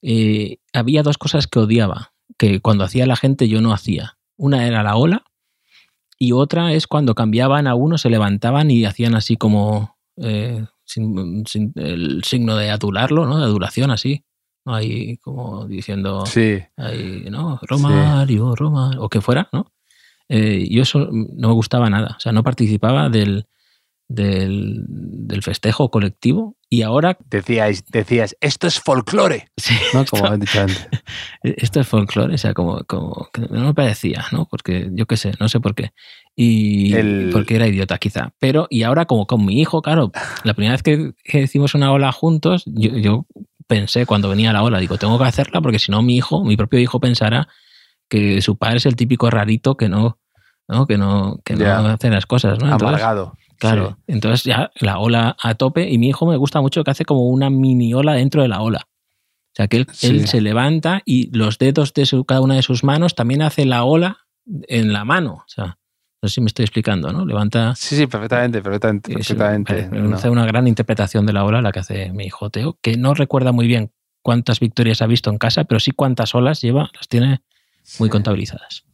eh, había dos cosas que odiaba, que cuando hacía la gente yo no hacía. Una era la ola y otra es cuando cambiaban a uno, se levantaban y hacían así como eh, sin, sin el signo de adularlo, ¿no? De adulación así. ¿No? Ahí como diciendo, Sí. ahí, ¿no? Romario, sí. Romario, o que fuera, ¿no? Eh, yo eso no me gustaba nada. O sea, no participaba del, del, del festejo colectivo y ahora... Decíais, decías, esto es folclore, sí, ¿no? Esto, como han dicho antes. Esto es folclore, o sea, como, como que no me parecía, ¿no? Porque yo qué sé, no sé por qué. Y El... porque era idiota quizá. Pero, y ahora como con mi hijo, claro, la primera vez que, que hicimos una ola juntos, yo... yo pensé cuando venía la ola, digo, tengo que hacerla porque si no mi hijo, mi propio hijo pensará que su padre es el típico rarito que no, ¿no? que no, que no hace las cosas, ¿no? Entonces, amargado. Claro, sí. Entonces ya la ola a tope y mi hijo me gusta mucho que hace como una mini ola dentro de la ola. O sea, que él, sí. él se levanta y los dedos de su, cada una de sus manos también hace la ola en la mano. O sea, no sé si me estoy explicando, ¿no? Levanta... Sí, sí, perfectamente, perfectamente. perfectamente. Es, me hace no. una gran interpretación de la ola la que hace mi hijo Teo, que no recuerda muy bien cuántas victorias ha visto en casa, pero sí cuántas olas lleva, las tiene muy sí. contabilizadas.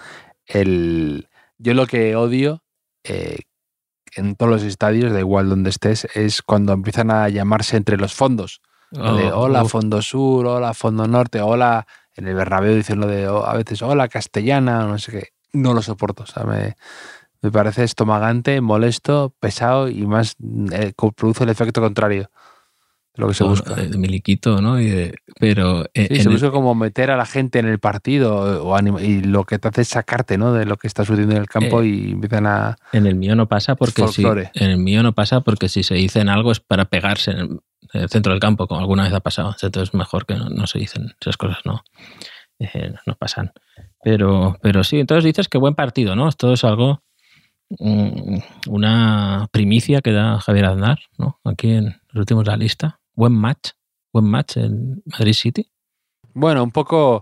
El, yo lo que odio eh, en todos los estadios, da igual donde estés, es cuando empiezan a llamarse entre los fondos. Oh, de hola, oh. fondo sur, hola, fondo norte, hola, en el Bernabéu dicen lo de oh, a veces hola, castellana, no sé qué. No lo soporto, o sea, me, me parece estomagante, molesto, pesado y más eh, produce el efecto contrario de lo que se bueno, busca. De miliquito, ¿no? Y de, pero sí, se el... busca como meter a la gente en el partido o anima, y lo que te hace es sacarte, ¿no? De lo que está sucediendo en el campo eh, y empiezan a... En el mío no pasa porque si, en el mío no pasa porque si se dicen algo es para pegarse en el, en el centro del campo, como alguna vez ha pasado. Entonces es mejor que no, no se dicen esas cosas, no, eh, no pasan. Pero, pero sí, entonces dices que buen partido, ¿no? Esto es algo, una primicia que da Javier Aznar, ¿no? Aquí en los últimos de la lista. Buen match, buen match en Madrid City. Bueno, un poco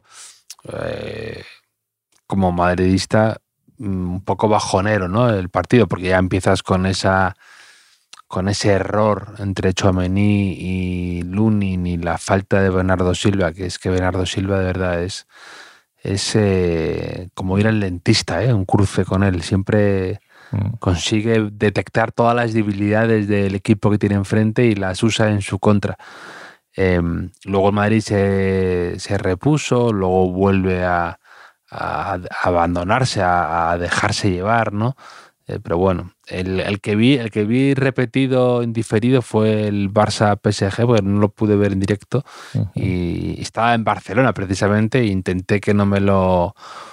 eh, como madridista, un poco bajonero, ¿no? El partido, porque ya empiezas con esa con ese error entre Tchouaméni y Lunin y la falta de Bernardo Silva, que es que Bernardo Silva de verdad es es eh, como ir al dentista, ¿eh? Un cruce con él. Siempre mm. consigue detectar todas las debilidades del equipo que tiene enfrente y las usa en su contra. Eh, luego el Madrid se, se repuso, luego vuelve a, a, a abandonarse, a, a dejarse llevar, ¿no? Eh, pero bueno, el, el, que vi, el que vi repetido en diferido fue el Barça-P S G, porque no lo pude ver en directo. Uh-huh. Y estaba en Barcelona precisamente e intenté que no me lo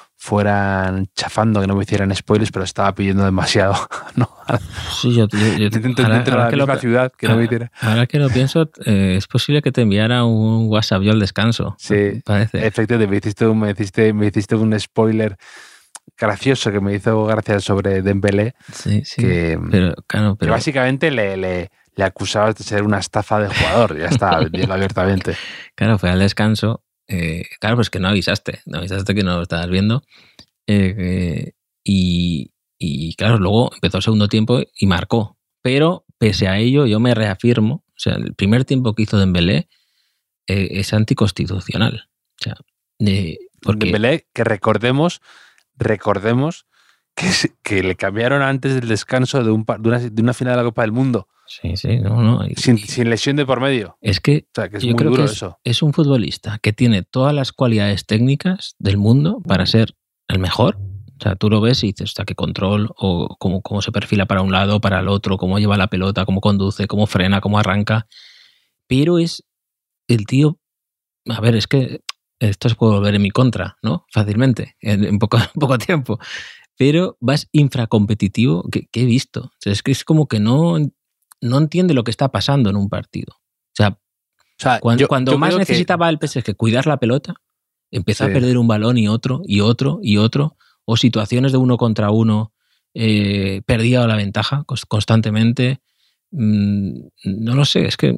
fueran chafando, que no me hicieran spoilers, pero estaba pidiendo demasiado, ¿no? Sí, yo, yo, yo dentro de la misma lo, ciudad que ahora, no me hiciera. Ahora que lo pienso, eh, es posible que te enviara un WhatsApp yo al descanso. Sí, parece. Efectivamente, me hiciste, un, me, hiciste, me hiciste un spoiler gracioso que me hizo gracia sobre Dembélé, sí, sí, que, pero, claro, pero... que básicamente le, le, le acusabas de ser una estafa de jugador, ya está, dilo abiertamente. Claro, fue al descanso, eh, claro, pues que no avisaste, no avisaste que no lo estabas viendo, eh, eh, y, y claro, luego empezó el segundo tiempo y marcó, pero pese a ello yo me reafirmo, o sea, el primer tiempo que hizo Dembélé eh, es anticonstitucional, o sea, eh, porque... Dembélé, que recordemos Recordemos que, que le cambiaron antes del descanso de, un, de, una, de una final de la Copa del Mundo. Sí, sí, no, no. Sin, sin lesión de por medio. Es que, o sea, que es yo muy creo duro que es, eso. Es un futbolista que tiene todas las cualidades técnicas del mundo para ser el mejor. O sea, tú lo ves y dices, hasta qué control, o cómo, cómo se perfila para un lado, para el otro, cómo lleva la pelota, cómo conduce, cómo frena, cómo arranca. Pero es el tío... A ver, es que... Esto se puede volver en mi contra, ¿no? Fácilmente, en, en, poco, en poco tiempo. Pero vas infracompetitivo que, que he visto. O sea, es que es como que no, no entiende lo que está pasando en un partido. O sea, o sea cuando, yo, cuando yo más necesitaba que... el P S G cuidar la pelota, empezó sí. a perder un balón y otro, y otro, y otro, o situaciones de uno contra uno, eh, perdía la ventaja constantemente. Mm, no lo sé, es que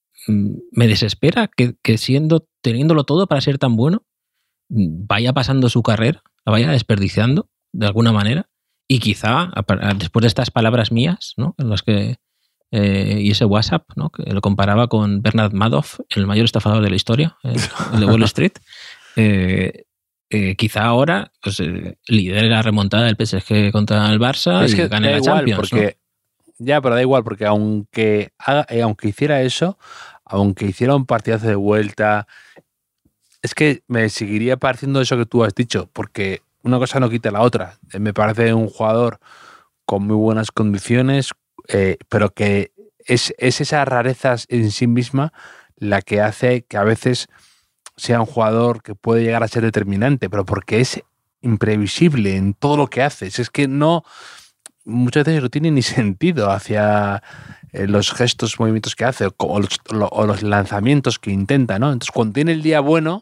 me desespera que, que siendo, teniéndolo todo para ser tan bueno, vaya pasando su carrera, la vaya desperdiciando de alguna manera, y quizá después de estas palabras mías, ¿no? En las que eh, y ese WhatsApp, ¿no? Que lo comparaba con Bernard Madoff, el mayor estafador de la historia, el, el de Wall Street. Eh, eh, quizá ahora pues, eh, lidere la remontada del P S G contra el Barça es y que gane da la igual, Champions. Porque, ¿no? Ya, pero da igual, porque aunque, haga, eh, aunque hiciera eso, aunque hiciera un partidazo de vuelta, es que me seguiría pareciendo eso que tú has dicho, porque una cosa no quita la otra. Me parece un jugador con muy buenas condiciones, eh, pero que es, es esas rarezas en sí misma la que hace que a veces sea un jugador que puede llegar a ser determinante, pero porque es imprevisible en todo lo que haces. Es que no, muchas veces no tiene ni sentido hacia eh, los gestos, movimientos que hace o los, o los lanzamientos que intenta, ¿no? Entonces, cuando tiene el día bueno,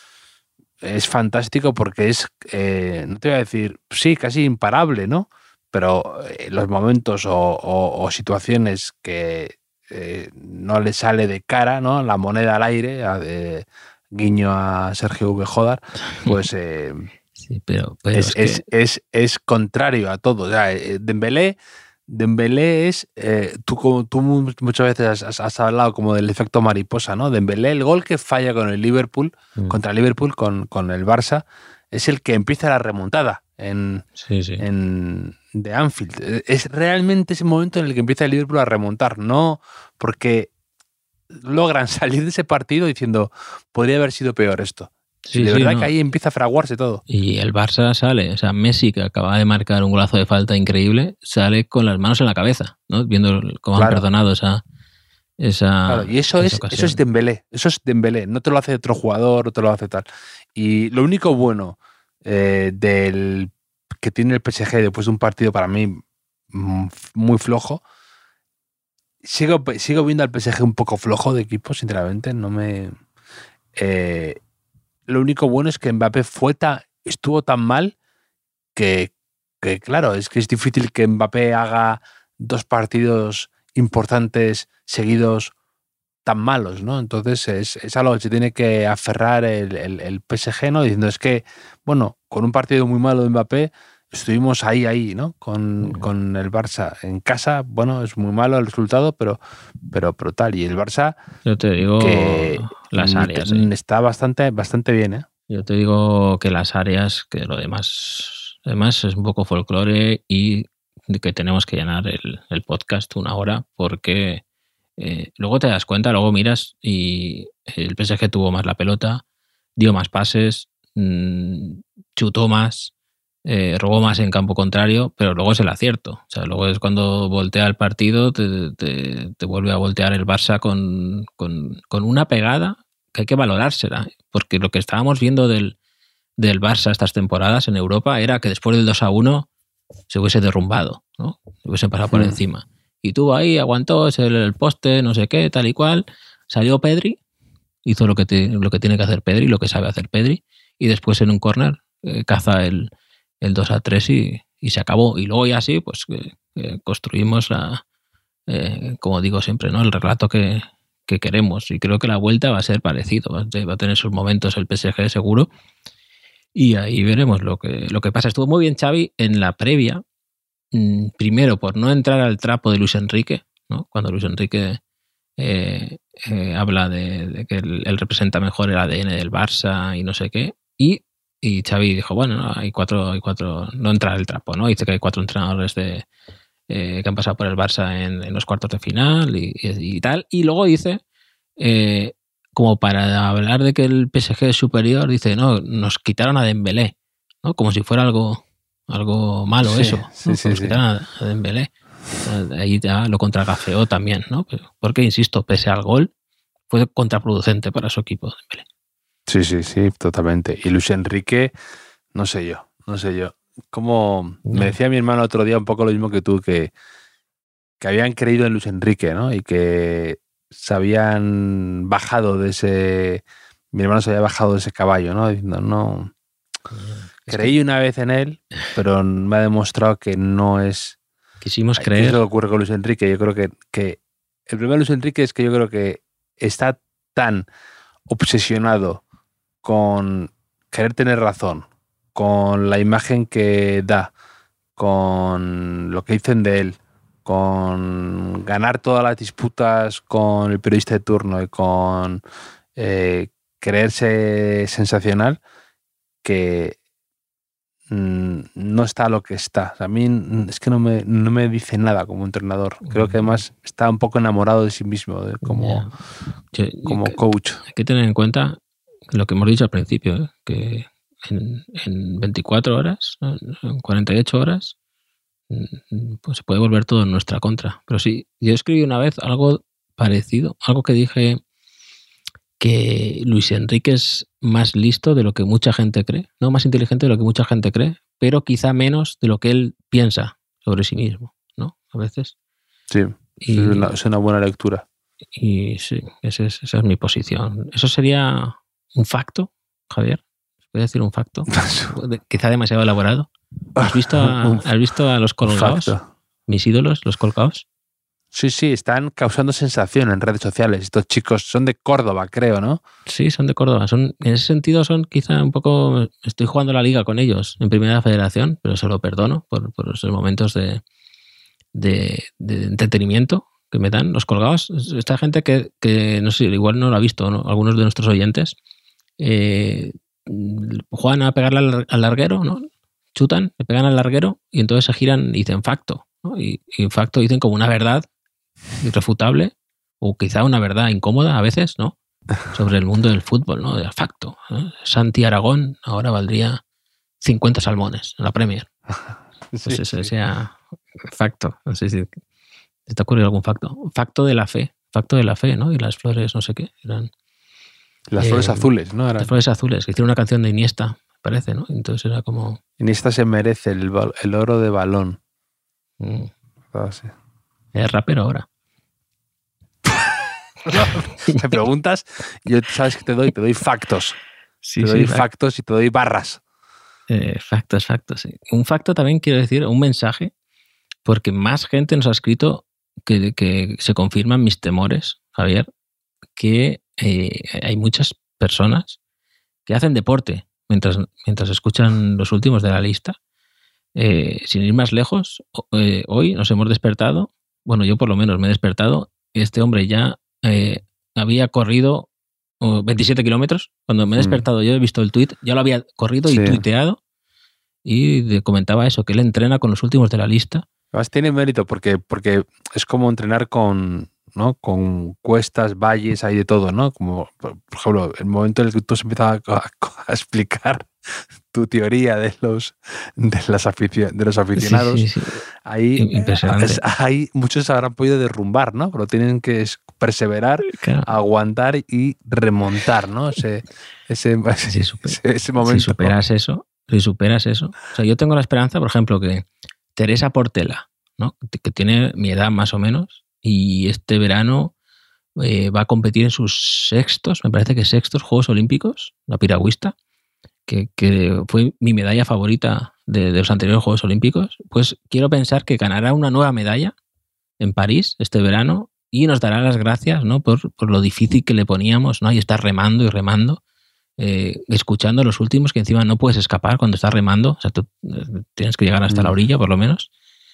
es fantástico porque es, eh, no te voy a decir, sí, casi imparable, ¿no? Pero eh, los momentos o, o, o situaciones que eh, no le sale de cara, ¿no? La moneda al aire, a, eh, guiño a Sergio V. Jodar, pues eh, sí, pero, pero es, es, que... es, es, es contrario a todo. O sea, Dembélé, Dembélé es, eh, tú, como, tú muchas veces has, has hablado como del efecto mariposa, ¿no? Dembélé, el gol que falla con el Liverpool, mm. contra el Liverpool, con, con el Barça, es el que empieza la remontada en, sí, sí. en de Anfield. Es realmente ese momento en el que empieza el Liverpool a remontar, no porque logran salir de ese partido diciendo podría haber sido peor esto. Sí, de sí, verdad no. que ahí empieza a fraguarse todo. Y el Barça sale, o sea, Messi, que acaba de marcar un golazo de falta increíble, sale con las manos en la cabeza, ¿no? Viendo cómo claro. han perdonado esa esa claro, y eso esa es ocasión. Eso es Dembélé, eso es Dembélé, no te lo hace otro jugador, no te lo hace tal. Y lo único bueno eh, del que tiene el P S G después de un partido para mí muy flojo, sigo, sigo viendo al P S G un poco flojo de equipo, sinceramente, no me... Eh, lo único bueno es que Mbappé fue tan, estuvo tan mal que, que, claro, es que es difícil que Mbappé haga dos partidos importantes seguidos tan malos, ¿no? Entonces es, es algo que se tiene que aferrar el, el, el P S G, ¿no? Diciendo, es que, bueno, con un partido muy malo de Mbappé estuvimos ahí, ahí, ¿no? Con, uh-huh. con el Barça en casa, bueno, es muy malo el resultado, pero, pero, pero tal. Y el Barça, yo te digo, que las áreas, ¿eh? está bastante, bastante bien, ¿eh? Yo te digo que las áreas, que lo demás, además es un poco folclore y que tenemos que llenar el, el podcast una hora porque eh, luego te das cuenta, luego miras y el P S G tuvo más la pelota, dio más pases, mmm, chutó más, Eh, robó más en campo contrario, pero luego es el acierto. O sea, luego es cuando voltea el partido, te, te, te vuelve a voltear el Barça con, con, con una pegada que hay que valorársela. Porque lo que estábamos viendo del, del Barça estas temporadas en Europa era que después del dos a uno se hubiese derrumbado, ¿no? Se hubiesen pasado por mm. encima. Y tú ahí aguantó el, el poste, no sé qué, tal y cual. Salió Pedri, hizo lo que, te, lo que tiene que hacer Pedri, lo que sabe hacer Pedri, y después en un córner eh, caza el el dos a tres y, y se acabó. Y luego ya sí, pues eh, eh, construimos, la, eh, como digo siempre, ¿no? El relato que, que queremos. Y creo que la vuelta va a ser parecido. Va a, va a tener sus momentos el P S G seguro. Y ahí veremos lo que, lo que pasa. Estuvo muy bien Xavi en la previa. Mmm, primero, por no entrar al trapo de Luis Enrique, ¿no? Cuando Luis Enrique eh, eh, habla de, de que él, él representa mejor el A D N del Barça y no sé qué. Y Y Xavi dijo, bueno, no, hay cuatro, hay cuatro, no entra el trapo, ¿no? Dice que hay cuatro entrenadores de, eh, que han pasado por el Barça en, en los cuartos de final y, y, y tal. Y luego dice, eh, como para hablar de que el P S G es superior, dice, no, nos quitaron a Dembélé, ¿no? Como si fuera algo, algo malo sí, eso, ¿no? Sí, sí, nos sí. quitaron a, a Dembélé. Ahí ya lo contragafeó también, ¿no? Porque, insisto, pese al gol, fue contraproducente para su equipo Dembélé. Sí, sí, sí, totalmente. Y Luis Enrique, no sé yo, no sé yo. Como no. Me decía mi hermano otro día un poco lo mismo que tú, que, que habían creído en Luis Enrique, ¿no? Y que se habían bajado de ese... Mi hermano se había bajado de ese caballo, ¿no? Diciendo, no... Es creí que... una vez en él, pero me ha demostrado que no es... Quisimos ¿Qué creer... es lo que ocurre con Luis Enrique? Yo creo que, que... El problema de Luis Enrique es que yo creo que está tan obsesionado con querer tener razón, con la imagen que da, con lo que dicen de él, con ganar todas las disputas con el periodista de turno y con eh, creerse sensacional, que mmm, no está lo que está. A mí es que no me, no me dice nada como entrenador. Creo que además está un poco enamorado de sí mismo, de, como, yeah. yo, como yo, coach. Hay que tener en cuenta lo que hemos dicho al principio, ¿eh? Que en, en veinticuatro horas, en cuarenta y ocho horas, pues se puede volver todo en nuestra contra. Pero sí, yo escribí una vez algo parecido, algo que dije que Luis Enrique es más listo de lo que mucha gente cree, no más inteligente de lo que mucha gente cree, pero quizá menos de lo que él piensa sobre sí mismo, ¿no? A veces. Sí, y, es, una, es una buena lectura. Y sí, esa es, esa es mi posición. ¿Eso sería un facto, Javier? ¿Puedes decir un facto? Quizá demasiado elaborado. ¿Has visto a, ¿has visto a los colgados? Mis ídolos, los colgados. Sí, sí, están causando sensación en redes sociales. Estos chicos son de Córdoba, creo, ¿no? Sí, son de Córdoba. Son, en ese sentido son quizá un poco... Estoy jugando la liga con ellos en Primera Federación, pero se lo perdono por, por esos momentos de, de, de entretenimiento que me dan los colgados. Esta gente que, que no sé, igual no lo ha visto, ¿no? Algunos de nuestros oyentes eh, juegan a pegarle al, al larguero, ¿no? Chutan, le pegan al larguero y entonces se giran y dicen facto, ¿no? Y, y facto dicen como una verdad irrefutable o quizá una verdad incómoda a veces, ¿no? Sobre el mundo del fútbol, ¿no? De facto, ¿no? Santi Aragón ahora valdría cincuenta salmones en la Premier. Pues sí, ese sí. Sea facto. No sé si te ha ocurrido algún facto. Facto de la fe, facto de la fe, ¿no? Y las flores, no sé qué, eran... Las eh, flores azules, ¿no? Eran... Las flores azules, que hicieron una canción de Iniesta, parece, ¿no? Entonces era como... Iniesta se merece el, el oro de balón. Mm. Ah, sí. Es rapero ahora. Me preguntas, yo sabes que te doy, te doy factos. Sí, te doy sí, factos y te doy barras. Eh, factos, factos, sí. Un facto también quiero decir, un mensaje, porque más gente nos ha escrito que, que se confirman mis temores, Javier, que eh, hay muchas personas que hacen deporte mientras, mientras escuchan los últimos de la lista. Eh, sin ir más lejos, eh, hoy nos hemos despertado, bueno, yo por lo menos me he despertado, este hombre ya eh, había corrido oh, veintisiete kilómetros. Cuando me he despertado yo he visto el tuit, ya lo había corrido sí. y tuiteado y comentaba eso, que él entrena con los últimos de la lista. Además tiene mérito porque, porque es como entrenar con, ¿no? con cuestas, valles, hay de todo, ¿no? Como, por ejemplo, el momento en el que tú has empezado a, a, a explicar tu teoría de los de, las aficio, de los aficionados, sí, sí, sí. Ahí, hay muchos habrán podido derrumbar, ¿no? Pero tienen que perseverar, claro. aguantar y remontar, ¿no? Ese, ese, si super, ese, ese momento. Si superas eso, si superas eso. O sea, yo tengo la esperanza, por ejemplo, que Teresa Portela, ¿no? Que tiene mi edad más o menos, y este verano eh, va a competir en sus sextos, me parece que sextos Juegos Olímpicos, la piragüista, que, que fue mi medalla favorita de, de los anteriores Juegos Olímpicos. Pues quiero pensar que ganará una nueva medalla en París este verano y nos dará las gracias, ¿no? por, por lo difícil que le poníamos, ¿no? Y estar remando y remando, eh, escuchando los últimos, que encima no puedes escapar cuando estás remando, o sea, tú tienes que llegar hasta mm. la orilla por lo menos,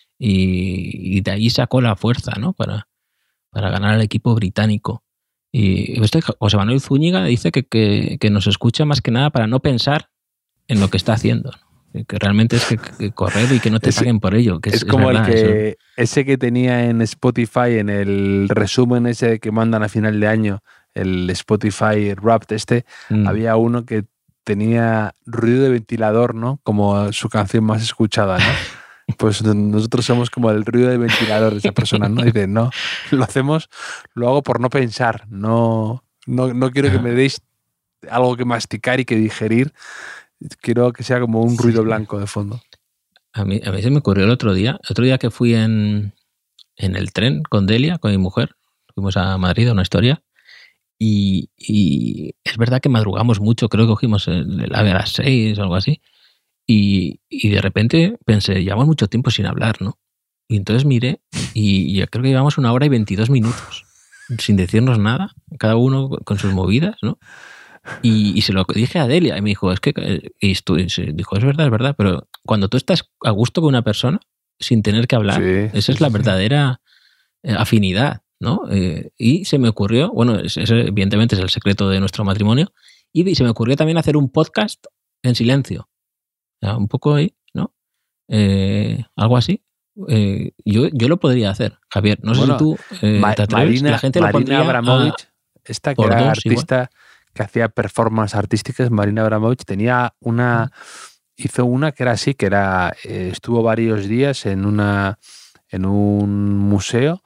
y, y de ahí sacó la fuerza, ¿no? para, para ganar al equipo británico. Y este José Manuel Zúñiga dice que, que, que nos escucha más que nada para no pensar en lo que está haciendo, ¿no? Que realmente es que, que correr y que no te paguen es, por ello. Que es, es como es verdad, el que eso. Ese que tenía en Spotify, en el resumen ese que mandan a final de año, el Spotify Wrapped este, mm. había uno que tenía ruido de ventilador, ¿no? Como su canción más escuchada, ¿no? Pues nosotros somos como el ruido de ventilador de esa persona, ¿no? Dice, no, lo hacemos, lo hago por no pensar, no, no, no quiero que me deis algo que masticar y que digerir, quiero que sea como un ruido blanco de fondo. A mí, a mí se me ocurrió el otro día, el otro día que fui en, en el tren con Delia, con mi mujer, fuimos a Madrid a una historia, y, y es verdad que madrugamos mucho, creo que cogimos el, el AVE a las seis o algo así, Y, y de repente pensé, llevamos mucho tiempo sin hablar, ¿no? Y entonces miré y, y creo que llevamos una hora y veintidós minutos sin decirnos nada, cada uno con sus movidas, ¿no? Y, y se lo dije a Delia y me dijo, es que, y esto, y dijo, es verdad, es verdad, pero cuando tú estás a gusto con una persona sin tener que hablar. Sí, Esa sí, es la sí. verdadera eh, afinidad, ¿no? Eh, y se me ocurrió, bueno, ese evidentemente es el secreto de nuestro matrimonio, y se me ocurrió también hacer un podcast en silencio. O sea, un poco ahí, ¿no? Eh, algo así. Eh, yo, yo lo podría hacer, Javier. No sé Bueno, si tú eh, Ma- te atreves. Marina, La gente lo Marina pondría Abramovich, a, esta que por era dos igual. artista que hacía performances artísticas, Marina Abramovich, tenía una, hizo una que era así, que era, eh, estuvo varios días en una, en un museo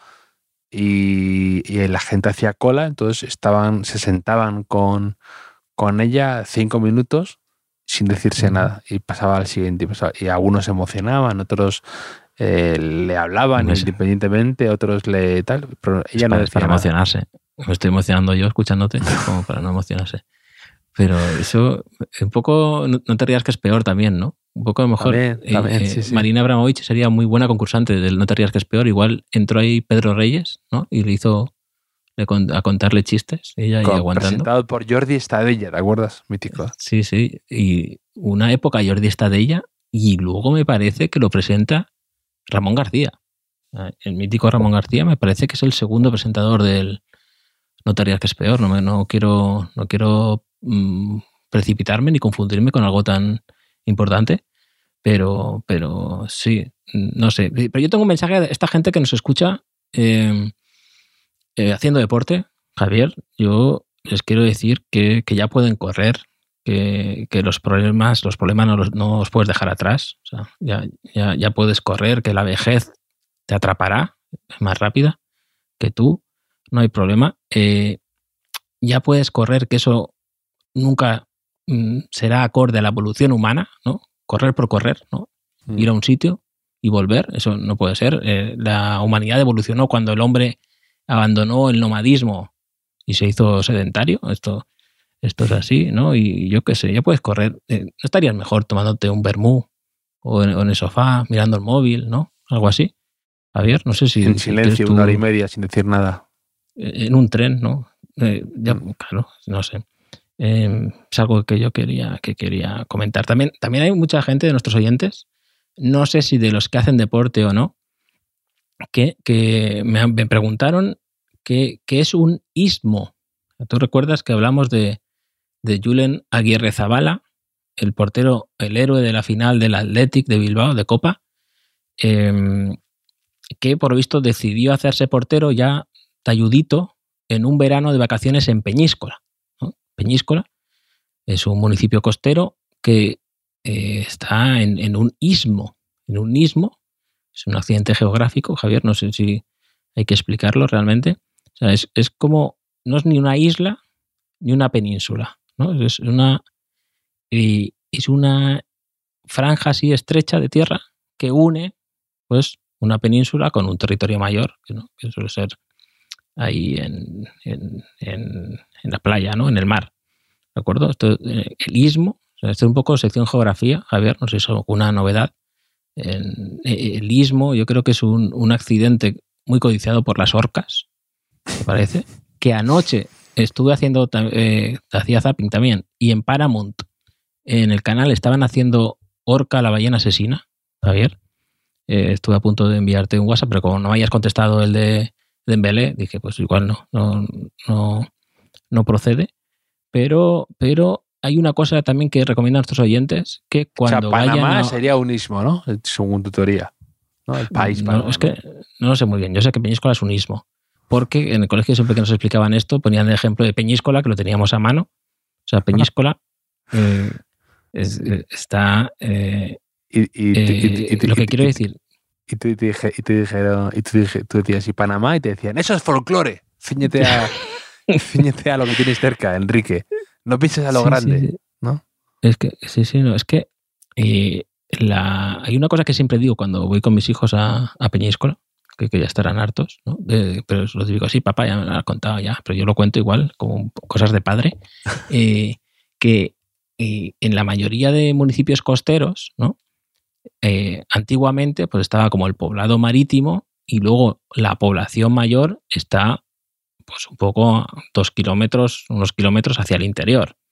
y, y la gente hacía cola, entonces estaban, se sentaban con, con ella cinco minutos sin decirse Ujú. nada y pasaba al siguiente y, pasaba- y algunos se emocionaban, otros eh, le hablaban Hombre, sí. independientemente, otros le tal, pero Es ella no para, decía para nada. emocionarse. Me estoy emocionando yo escuchándote, como para no emocionarse. Pero eso, un poco, no, no te rías que es peor también, ¿no? Un poco a lo mejor. También, eh, también, eh, sí, sí. Marina Abramovich sería muy buena concursante del No te rías que es peor. Igual entró ahí Pedro Reyes, ¿no? Y le hizo le con- a contarle chistes, ella ahí Con- aguantando. presentado por Jordi Estadella, ¿te acuerdas? Mítico. Sí, sí. Y una época Jordi Estadella y luego me parece que lo presenta Ramón García. El mítico Ramón García me parece que es el segundo presentador del No te rías que es peor. No, me, no quiero, no quiero mmm, precipitarme ni confundirme con algo tan importante, pero, pero sí, no sé. Pero yo tengo un mensaje de esta gente que nos escucha eh, eh, haciendo deporte, Javier. Yo les quiero decir que, que ya pueden correr, que, que los problemas, los problemas no los, no los puedes dejar atrás. O sea, ya, ya, ya puedes correr, que la vejez te atrapará, es más rápida que tú, no hay problema. Eh, ya puedes correr, que eso nunca mm, será acorde a la evolución humana, ¿no? Correr por correr, ¿no? Mm. Ir a un sitio y volver, eso no puede ser. Eh, la humanidad evolucionó cuando el hombre abandonó el nomadismo y se hizo sedentario. Esto, esto es así, ¿no? Y yo qué sé, ya puedes correr. Eh, ¿no estarías mejor tomándote un vermú o en, o en el sofá mirando el móvil, ¿no? Algo así. Javier, no sé si... En si silencio, tú, una hora y media, sin decir nada. En un tren, ¿no? Eh, ya, mm. Claro, no sé. Eh, es algo que yo quería, que quería comentar. También, también hay mucha gente de nuestros oyentes, no sé si de los que hacen deporte o no, que, que me, me preguntaron qué es un istmo. ¿Tú recuerdas que hablamos de, de Julen Aguirrezabala, el portero, el héroe de la final del Athletic de Bilbao, de Copa? Eh, que por lo visto decidió hacerse portero ya talludito en un verano de vacaciones en Peñíscola, ¿no? Peñíscola es un municipio costero que eh, está en, en un istmo, en un istmo, es un accidente geográfico, Javier, no sé si hay que explicarlo realmente. O sea, es, es como, no es ni una isla ni una península, ¿no? Es una, y es una franja así estrecha de tierra que une, pues, una península con un territorio mayor, ¿no? Que suele ser ahí en, en, en, en la playa, ¿no? En el mar. ¿De acuerdo? Esto, eh, el istmo, o sea, esto es un poco sección geografía, Javier, no sé si es una novedad. El, el istmo yo creo que es un, un accidente muy codiciado por las orcas, me parece, que anoche estuve haciendo, eh, hacía zapping también, y en Paramount, en el canal, estaban haciendo Orca la ballena asesina, Javier. Eh, estuve a punto de enviarte un WhatsApp, pero como no me hayas contestado el de Dembélé, dije, pues igual no, no, no, no procede. Pero, pero hay una cosa también que recomiendo a nuestros oyentes, que cuando o sea, Panamá vayan a... sería un istmo, ¿no? Según tu teoría, ¿no? El país no, Panamá. Es que no lo sé muy bien. Yo sé que Peñíscola es un istmo, porque en el colegio siempre que nos explicaban esto ponían el ejemplo de Peñíscola, que lo teníamos a mano. O sea, Peñíscola eh, es, está... Eh, y, y, eh, y, y, lo que y, quiero y, decir... Y tú, y te dije, y te dijeron, y tú, dije, tú decías, y Panamá, y te decían, eso es folclore, cíñete a, cíñete a lo que tienes cerca, Enrique. No pienses a lo sí, grande, sí, sí. ¿no? Es que, sí, sí, no, es que eh, la, hay una cosa que siempre digo cuando voy con mis hijos a, a Peñíscola, que, que ya estarán hartos, ¿no? De, pero os digo, sí, papá, ya me lo has contado ya, pero yo lo cuento igual, como cosas de padre, eh, que eh, en la mayoría de municipios costeros, ¿no? Eh, antiguamente pues estaba como el poblado marítimo y luego la población mayor está pues un poco dos kilómetros, unos kilómetros hacia el interior,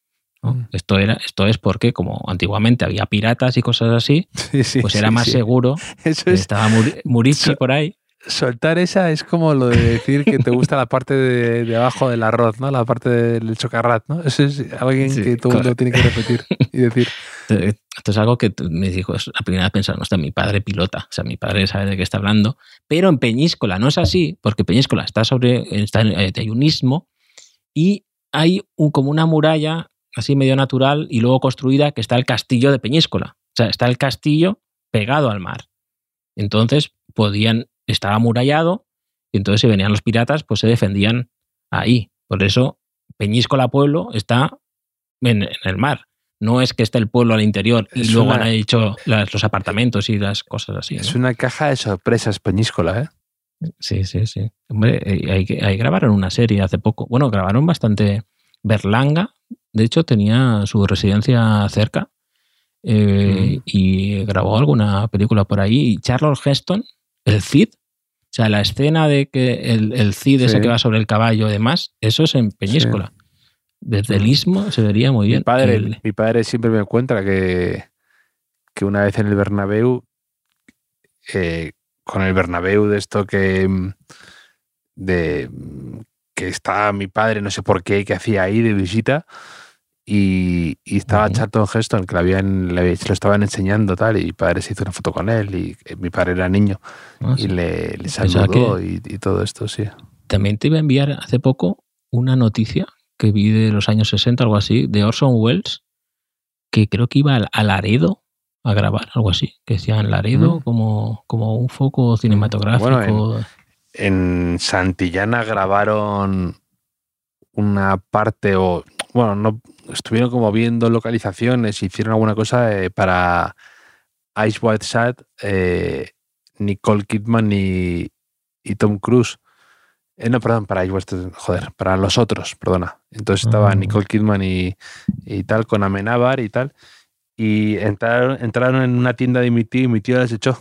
¿no? Mm. Esto era, esto es porque, como antiguamente había piratas y cosas así, sí, sí, pues era sí, más sí. seguro. Eso es... Estaba Murici por ahí. Soltar esa es como lo de decir que te gusta la parte de, de abajo del arroz, ¿no? La parte del chocarrat, ¿no? Eso es alguien sí, que todo el mundo tiene que repetir y decir. Esto es algo que me dijo, es la primera vez pensar, no está mi padre pilota, o sea, mi padre sabe de qué está hablando, pero en Peñíscola no es así, porque Peñíscola está sobre, está en, hay un istmo y hay un, como una muralla así medio natural y luego construida que está el castillo de Peñíscola. O sea, está el castillo pegado al mar. Entonces podían, estaba amurallado y entonces si venían los piratas pues se defendían ahí. Por eso Peñíscola pueblo está en, en el mar. No es que esté el pueblo al interior y es luego una, han hecho las, los apartamentos y las cosas así. Es ¿no? una caja de sorpresas Peñíscola, ¿eh? Sí, sí, sí. Hombre, ahí, ahí grabaron una serie hace poco. Bueno, grabaron bastante. Berlanga, de hecho, tenía su residencia cerca eh, mm. y grabó alguna película por ahí. Y Charlton Heston, el Cid, o sea, la escena de que el, el Cid sí. ese que va sobre el caballo y demás, eso es en Peñíscola. Sí. Desde el istmo se vería muy bien. Mi padre, el... mi padre siempre me cuenta que, que una vez en el Bernabéu, eh, con el Bernabéu de esto que... de que estaba mi padre, no sé por qué, que hacía ahí de visita, y, y estaba uh-huh. Charlton Heston, que le habían, le, se lo estaban enseñando tal, y mi padre se hizo una foto con él, y mi padre era niño, ah, y sí. le, le saludó y, y todo esto, sí. También te iba a enviar hace poco una noticia que vi de los años sesenta, algo así, de Orson Welles, que creo que iba a Laredo a grabar, algo así, que decían Laredo uh-huh. como, como un foco cinematográfico. Bueno, en... En Santillana grabaron una parte, o bueno, no estuvieron como viendo localizaciones, hicieron alguna cosa eh, para Ice White Shad, eh, Nicole Kidman y, y Tom Cruise. Eh, no, perdón, para Ice White, joder, para los otros, perdona. Entonces estaba uh-huh. Nicole Kidman y, y tal, con Amenábar y tal, y entraron, entraron en una tienda de mi tío y mi tío les echó.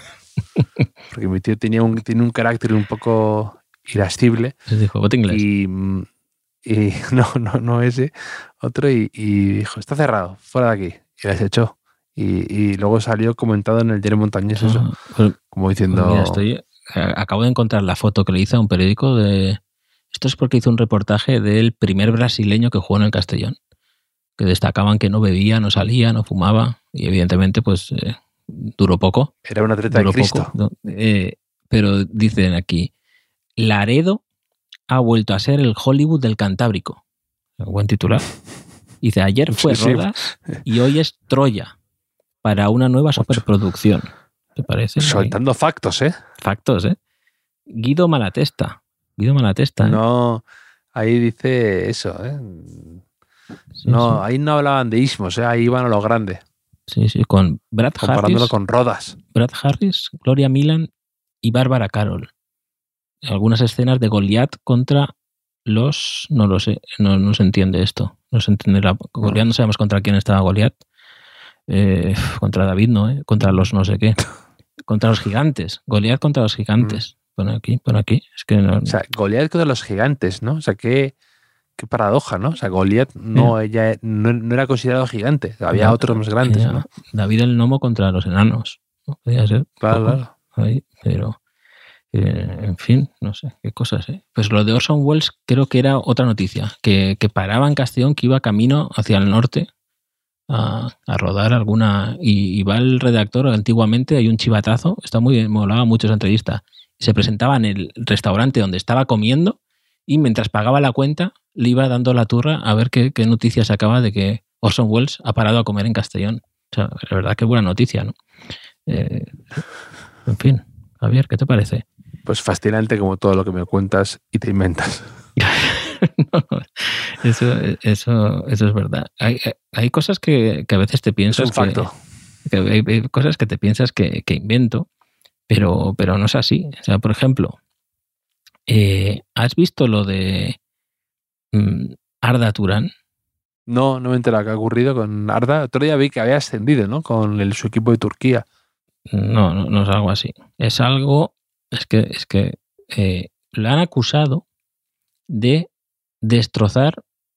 Porque mi tío tenía un, tiene un carácter un poco irascible. Dijo, ¿bote inglés? Y, y no, no, no ese, otro, y, y dijo, está cerrado, fuera de aquí. Y les echó. Y, y luego salió comentado en el Diario Montañés eso, ah, pues, como diciendo... Pues mira, estoy, acabo de encontrar la foto que le hice a un periódico de... Esto es porque hizo un reportaje del primer brasileño que jugó en el Castellón, que destacaban que no bebía, no salía, no fumaba, y evidentemente pues... Eh, duró poco. Era un atleta de Cristo. Poco, ¿no? eh, pero dicen aquí, Laredo ha vuelto a ser el Hollywood del Cantábrico. Un buen titular. Dice, ayer fue sí, Rodas sí. y hoy es Troya para una nueva superproducción. ¿Te parece? Soltando factos, ¿eh? Factos, ¿eh? Guido Malatesta. Guido Malatesta. ¿eh? No, ahí dice eso, ¿eh? Sí, no, sí. Ahí no hablaban de ismos, ¿eh? Ahí iban a lo grande. Sí, sí, con Brad Comparándolo Harris. con Rodas. Brad Harris, Gloria Milan y Bárbara Carol. Algunas escenas de Goliat contra los... No lo sé, no, no se entiende esto. No se entiende la... Goliat, no sabemos contra quién estaba Goliat. Eh, contra David, ¿no? ¿Eh? Contra los no sé qué. Contra los gigantes. Goliat contra los gigantes. Mm. Pon aquí, pon aquí. Es que no... O sea, Goliat contra los gigantes, ¿no? O sea, qué... Qué paradoja, ¿no? O sea, Goliat no, sí. ella, no, no era considerado gigante. Había no, otros más grandes, ella, ¿no? David el Nomo contra los enanos. ¿No? Podía ser. Claro, claro. Ahí, pero, eh, en fin, no sé, qué cosas, ¿eh? Pues lo de Orson Welles creo que era otra noticia. Que, que paraba en Castellón, que iba camino hacia el norte a, a rodar alguna... Y, y va el redactor, antiguamente hay un chivatazo, está muy bien, molaba mucho esa entrevista. Se presentaba en el restaurante donde estaba comiendo y mientras pagaba la cuenta le iba dando la turra a ver qué, qué noticia sacaba de que Orson Welles ha parado a comer en Castellón. O sea, la verdad que es buena noticia, ¿no? Eh, en fin, Javier, ¿qué te parece? Pues fascinante como todo lo que me cuentas y te inventas. No, eso, eso, eso es verdad. Hay, hay cosas que, que a veces te piensas es un facto. Que, que hay, hay cosas que te piensas que, que invento, pero, pero no es así. O sea, por ejemplo, eh, ¿has visto lo de mm, Arda Turán? No, no me entero qué ha ocurrido con Arda. Otro día vi que había ascendido, ¿no? Con el, su equipo de Turquía. No, no, no es algo así. Es algo, es que, es que eh, lo han acusado de destrozar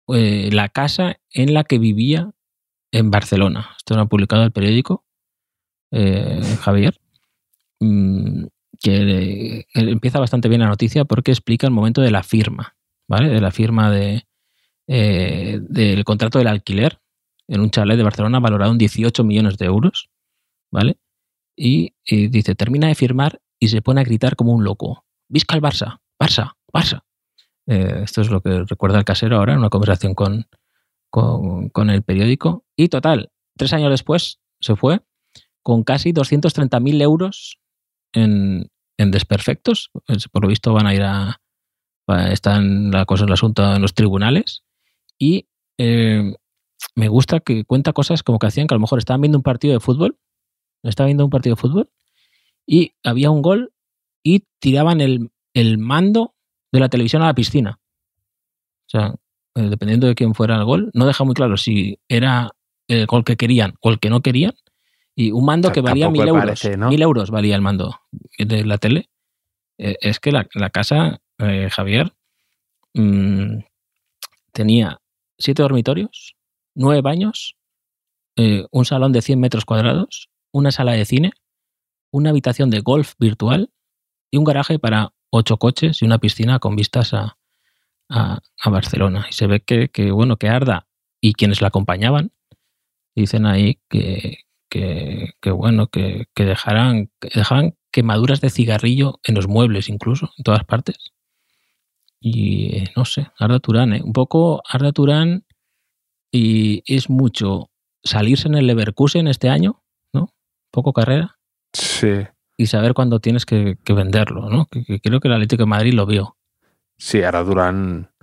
eh, la casa en la que vivía en Barcelona. Esto lo ha publicado el periódico, eh, Javier, mmm, que eh, empieza bastante bien la noticia porque explica el momento de la firma, ¿vale? De la firma de, eh, del contrato del alquiler en un chalet de Barcelona valorado en dieciocho millones de euros, ¿vale? Y, y dice, termina de firmar y se pone a gritar como un loco. ¡Visca el Barça! ¡Barça! ¡Barça! Eh, esto es lo que recuerda el casero ahora en una conversación con, con, con el periódico. Y total, tres años después se fue con casi doscientos treinta mil euros en, en desperfectos. Por lo visto van a ir a... Están la cosa, el asunto en los tribunales. Y eh, me gusta que cuenta cosas como que hacían que a lo mejor estaban viendo un partido de fútbol, estaban viendo un partido de fútbol y había un gol y tiraban el, el mando de la televisión a la piscina. O sea, eh, dependiendo de quién fuera el gol, no deja muy claro si era el gol que querían o el que no querían. Y un mando, o sea, que valía mil euros. Parece, ¿no? Mil euros valía el mando de la tele. Eh, es que la, la casa, eh, Javier, mmm, tenía siete dormitorios, nueve baños, eh, un salón de cien metros cuadrados, una sala de cine, una habitación de golf virtual y un garaje para ocho coches y una piscina con vistas a, a, a Barcelona. Y se ve que, que, bueno, que Arda y quienes la acompañaban dicen ahí que, que, que bueno, que, que dejaran, que dejaban quemaduras de cigarrillo en los muebles incluso, en todas partes. Y no sé, Arda Turán, ¿eh? Un poco Arda Turán, y es mucho salirse en el Leverkusen este año, ¿no? Poco carrera. Sí. Y saber cuándo tienes que, que venderlo, ¿no? Que, que creo que el Atlético de Madrid lo vio. Sí, Arda Turán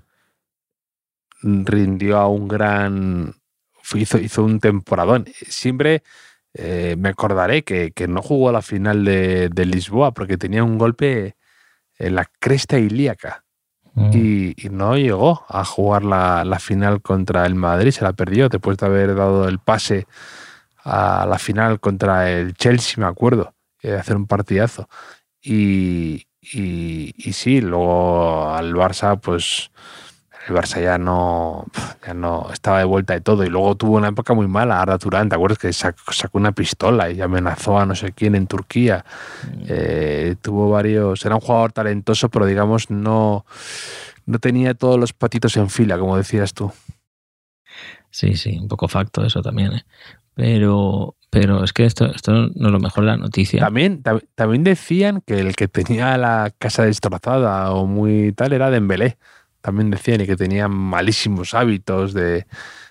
rindió a un gran... Hizo, hizo un temporadón. Siempre eh, me acordaré que, que no jugó a la final de, de Lisboa porque tenía un golpe en la cresta ilíaca. Mm. Y, y no llegó a jugar la, la final contra el Madrid. Se la perdió después de haber dado el pase a la final contra el Chelsea, me acuerdo, de hacer un partidazo. Y, y, y sí, luego al Barça, pues el Barça ya no, ya no estaba de vuelta de todo. Y luego tuvo una época muy mala, Arda Turán, ¿te acuerdas? Que sacó, sacó una pistola y amenazó a no sé quién en Turquía. Mm. Eh, tuvo varios... Era un jugador talentoso, pero digamos no, no tenía todos los patitos en fila, como decías tú. Sí, sí, un poco facto eso también, ¿eh? Pero, pero es que esto, esto no es lo mejor de la noticia. También, tam, también decían que el que tenía la casa destrozada o muy tal era Dembélé. También decían y que tenía malísimos hábitos de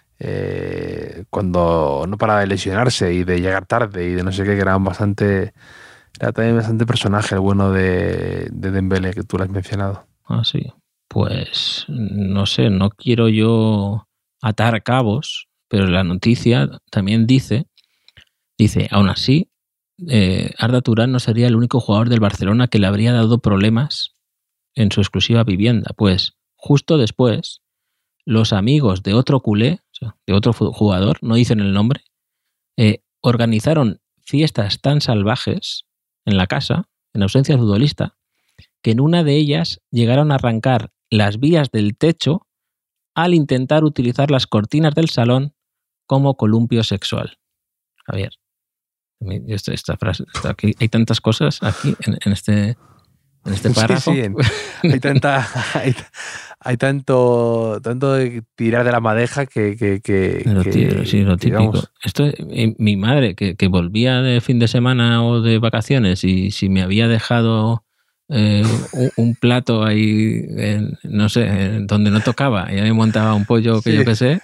eh, cuando no paraba de lesionarse y de llegar tarde y de no sé qué, que era bastante, era también bastante personaje el bueno de, de Dembélé, que tú lo has mencionado. Ah, sí. Pues no sé, no quiero yo atar cabos, pero la noticia también dice, dice, aún así, eh, Arda Turán no sería el único jugador del Barcelona que le habría dado problemas en su exclusiva vivienda, pues justo después, los amigos de otro culé, o sea, de otro jugador, no dicen el nombre, eh, organizaron fiestas tan salvajes en la casa, en ausencia del futbolista, que en una de ellas llegaron a arrancar las vías del techo al intentar utilizar las cortinas del salón como columpio sexual. Javier, esta, esta frase, esta aquí, hay tantas cosas aquí en, en este... En este párrafo. Sí, sí, hay tanta, hay, hay tanto, tanto de tirar de la madeja que, que, que, lo que tío, sí, lo típico. Digamos. Esto, eh, mi madre que, que volvía de fin de semana o de vacaciones y si me había dejado eh, un, un plato ahí, en, no sé, en donde no tocaba, ya me montaba un pollo que sí. Yo qué sé.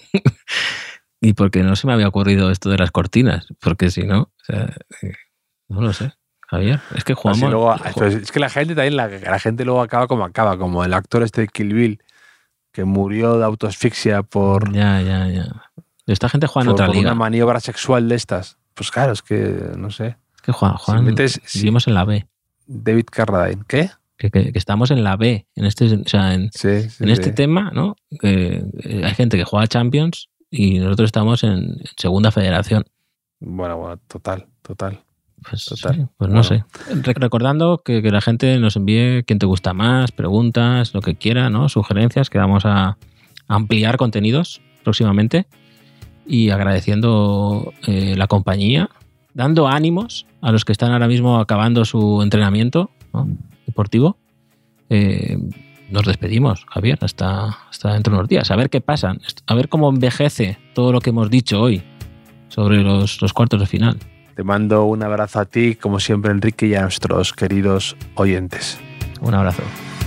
Y porque no se me había ocurrido esto de las cortinas, porque si no, o sea, no lo sé. Javier, es que jugamos... Luego, es que la gente también, la, la gente luego acaba como acaba, como el actor este de Kill Bill, que murió de autoasfixia por... Ya, ya, ya. Esta gente juega en otra por liga. Por una maniobra sexual de estas. Pues claro, es que, no sé. Es que Juan, Juan, si metes, vivimos sí, en la B. David Carradine, ¿qué? Que, que, que estamos en la B, en este, o sea, en, sí, sí, en este sí. tema, ¿no? Eh, hay gente que juega Champions y nosotros estamos en, en Segunda Federación. Bueno, bueno, total, total. Pues, Total. Sí, pues no bueno. sé. Recordando que, que la gente nos envíe quién te gusta más, preguntas, lo que quiera, ¿no? Sugerencias que vamos a, ampliar contenidos próximamente y agradeciendo eh, la compañía, dando ánimos a los que están ahora mismo acabando su entrenamiento, ¿no?, deportivo. Eh, nos despedimos, Javier, hasta, hasta dentro de unos días. A ver qué pasa, a ver cómo envejece todo lo que hemos dicho hoy sobre los, los cuartos de final. Te mando un abrazo a ti, como siempre, Enrique, y a nuestros queridos oyentes. Un abrazo.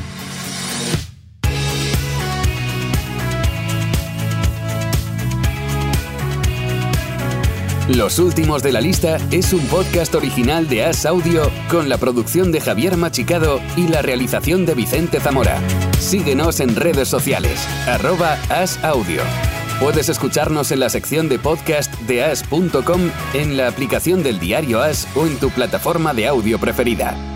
Los últimos de la lista es un podcast original de As Audio con la producción de Javier Machicado y la realización de Vicente Zamora. Síguenos en redes sociales, arroba As Audio. Puedes escucharnos en la sección de podcast de as punto com, en la aplicación del diario As o en tu plataforma de audio preferida.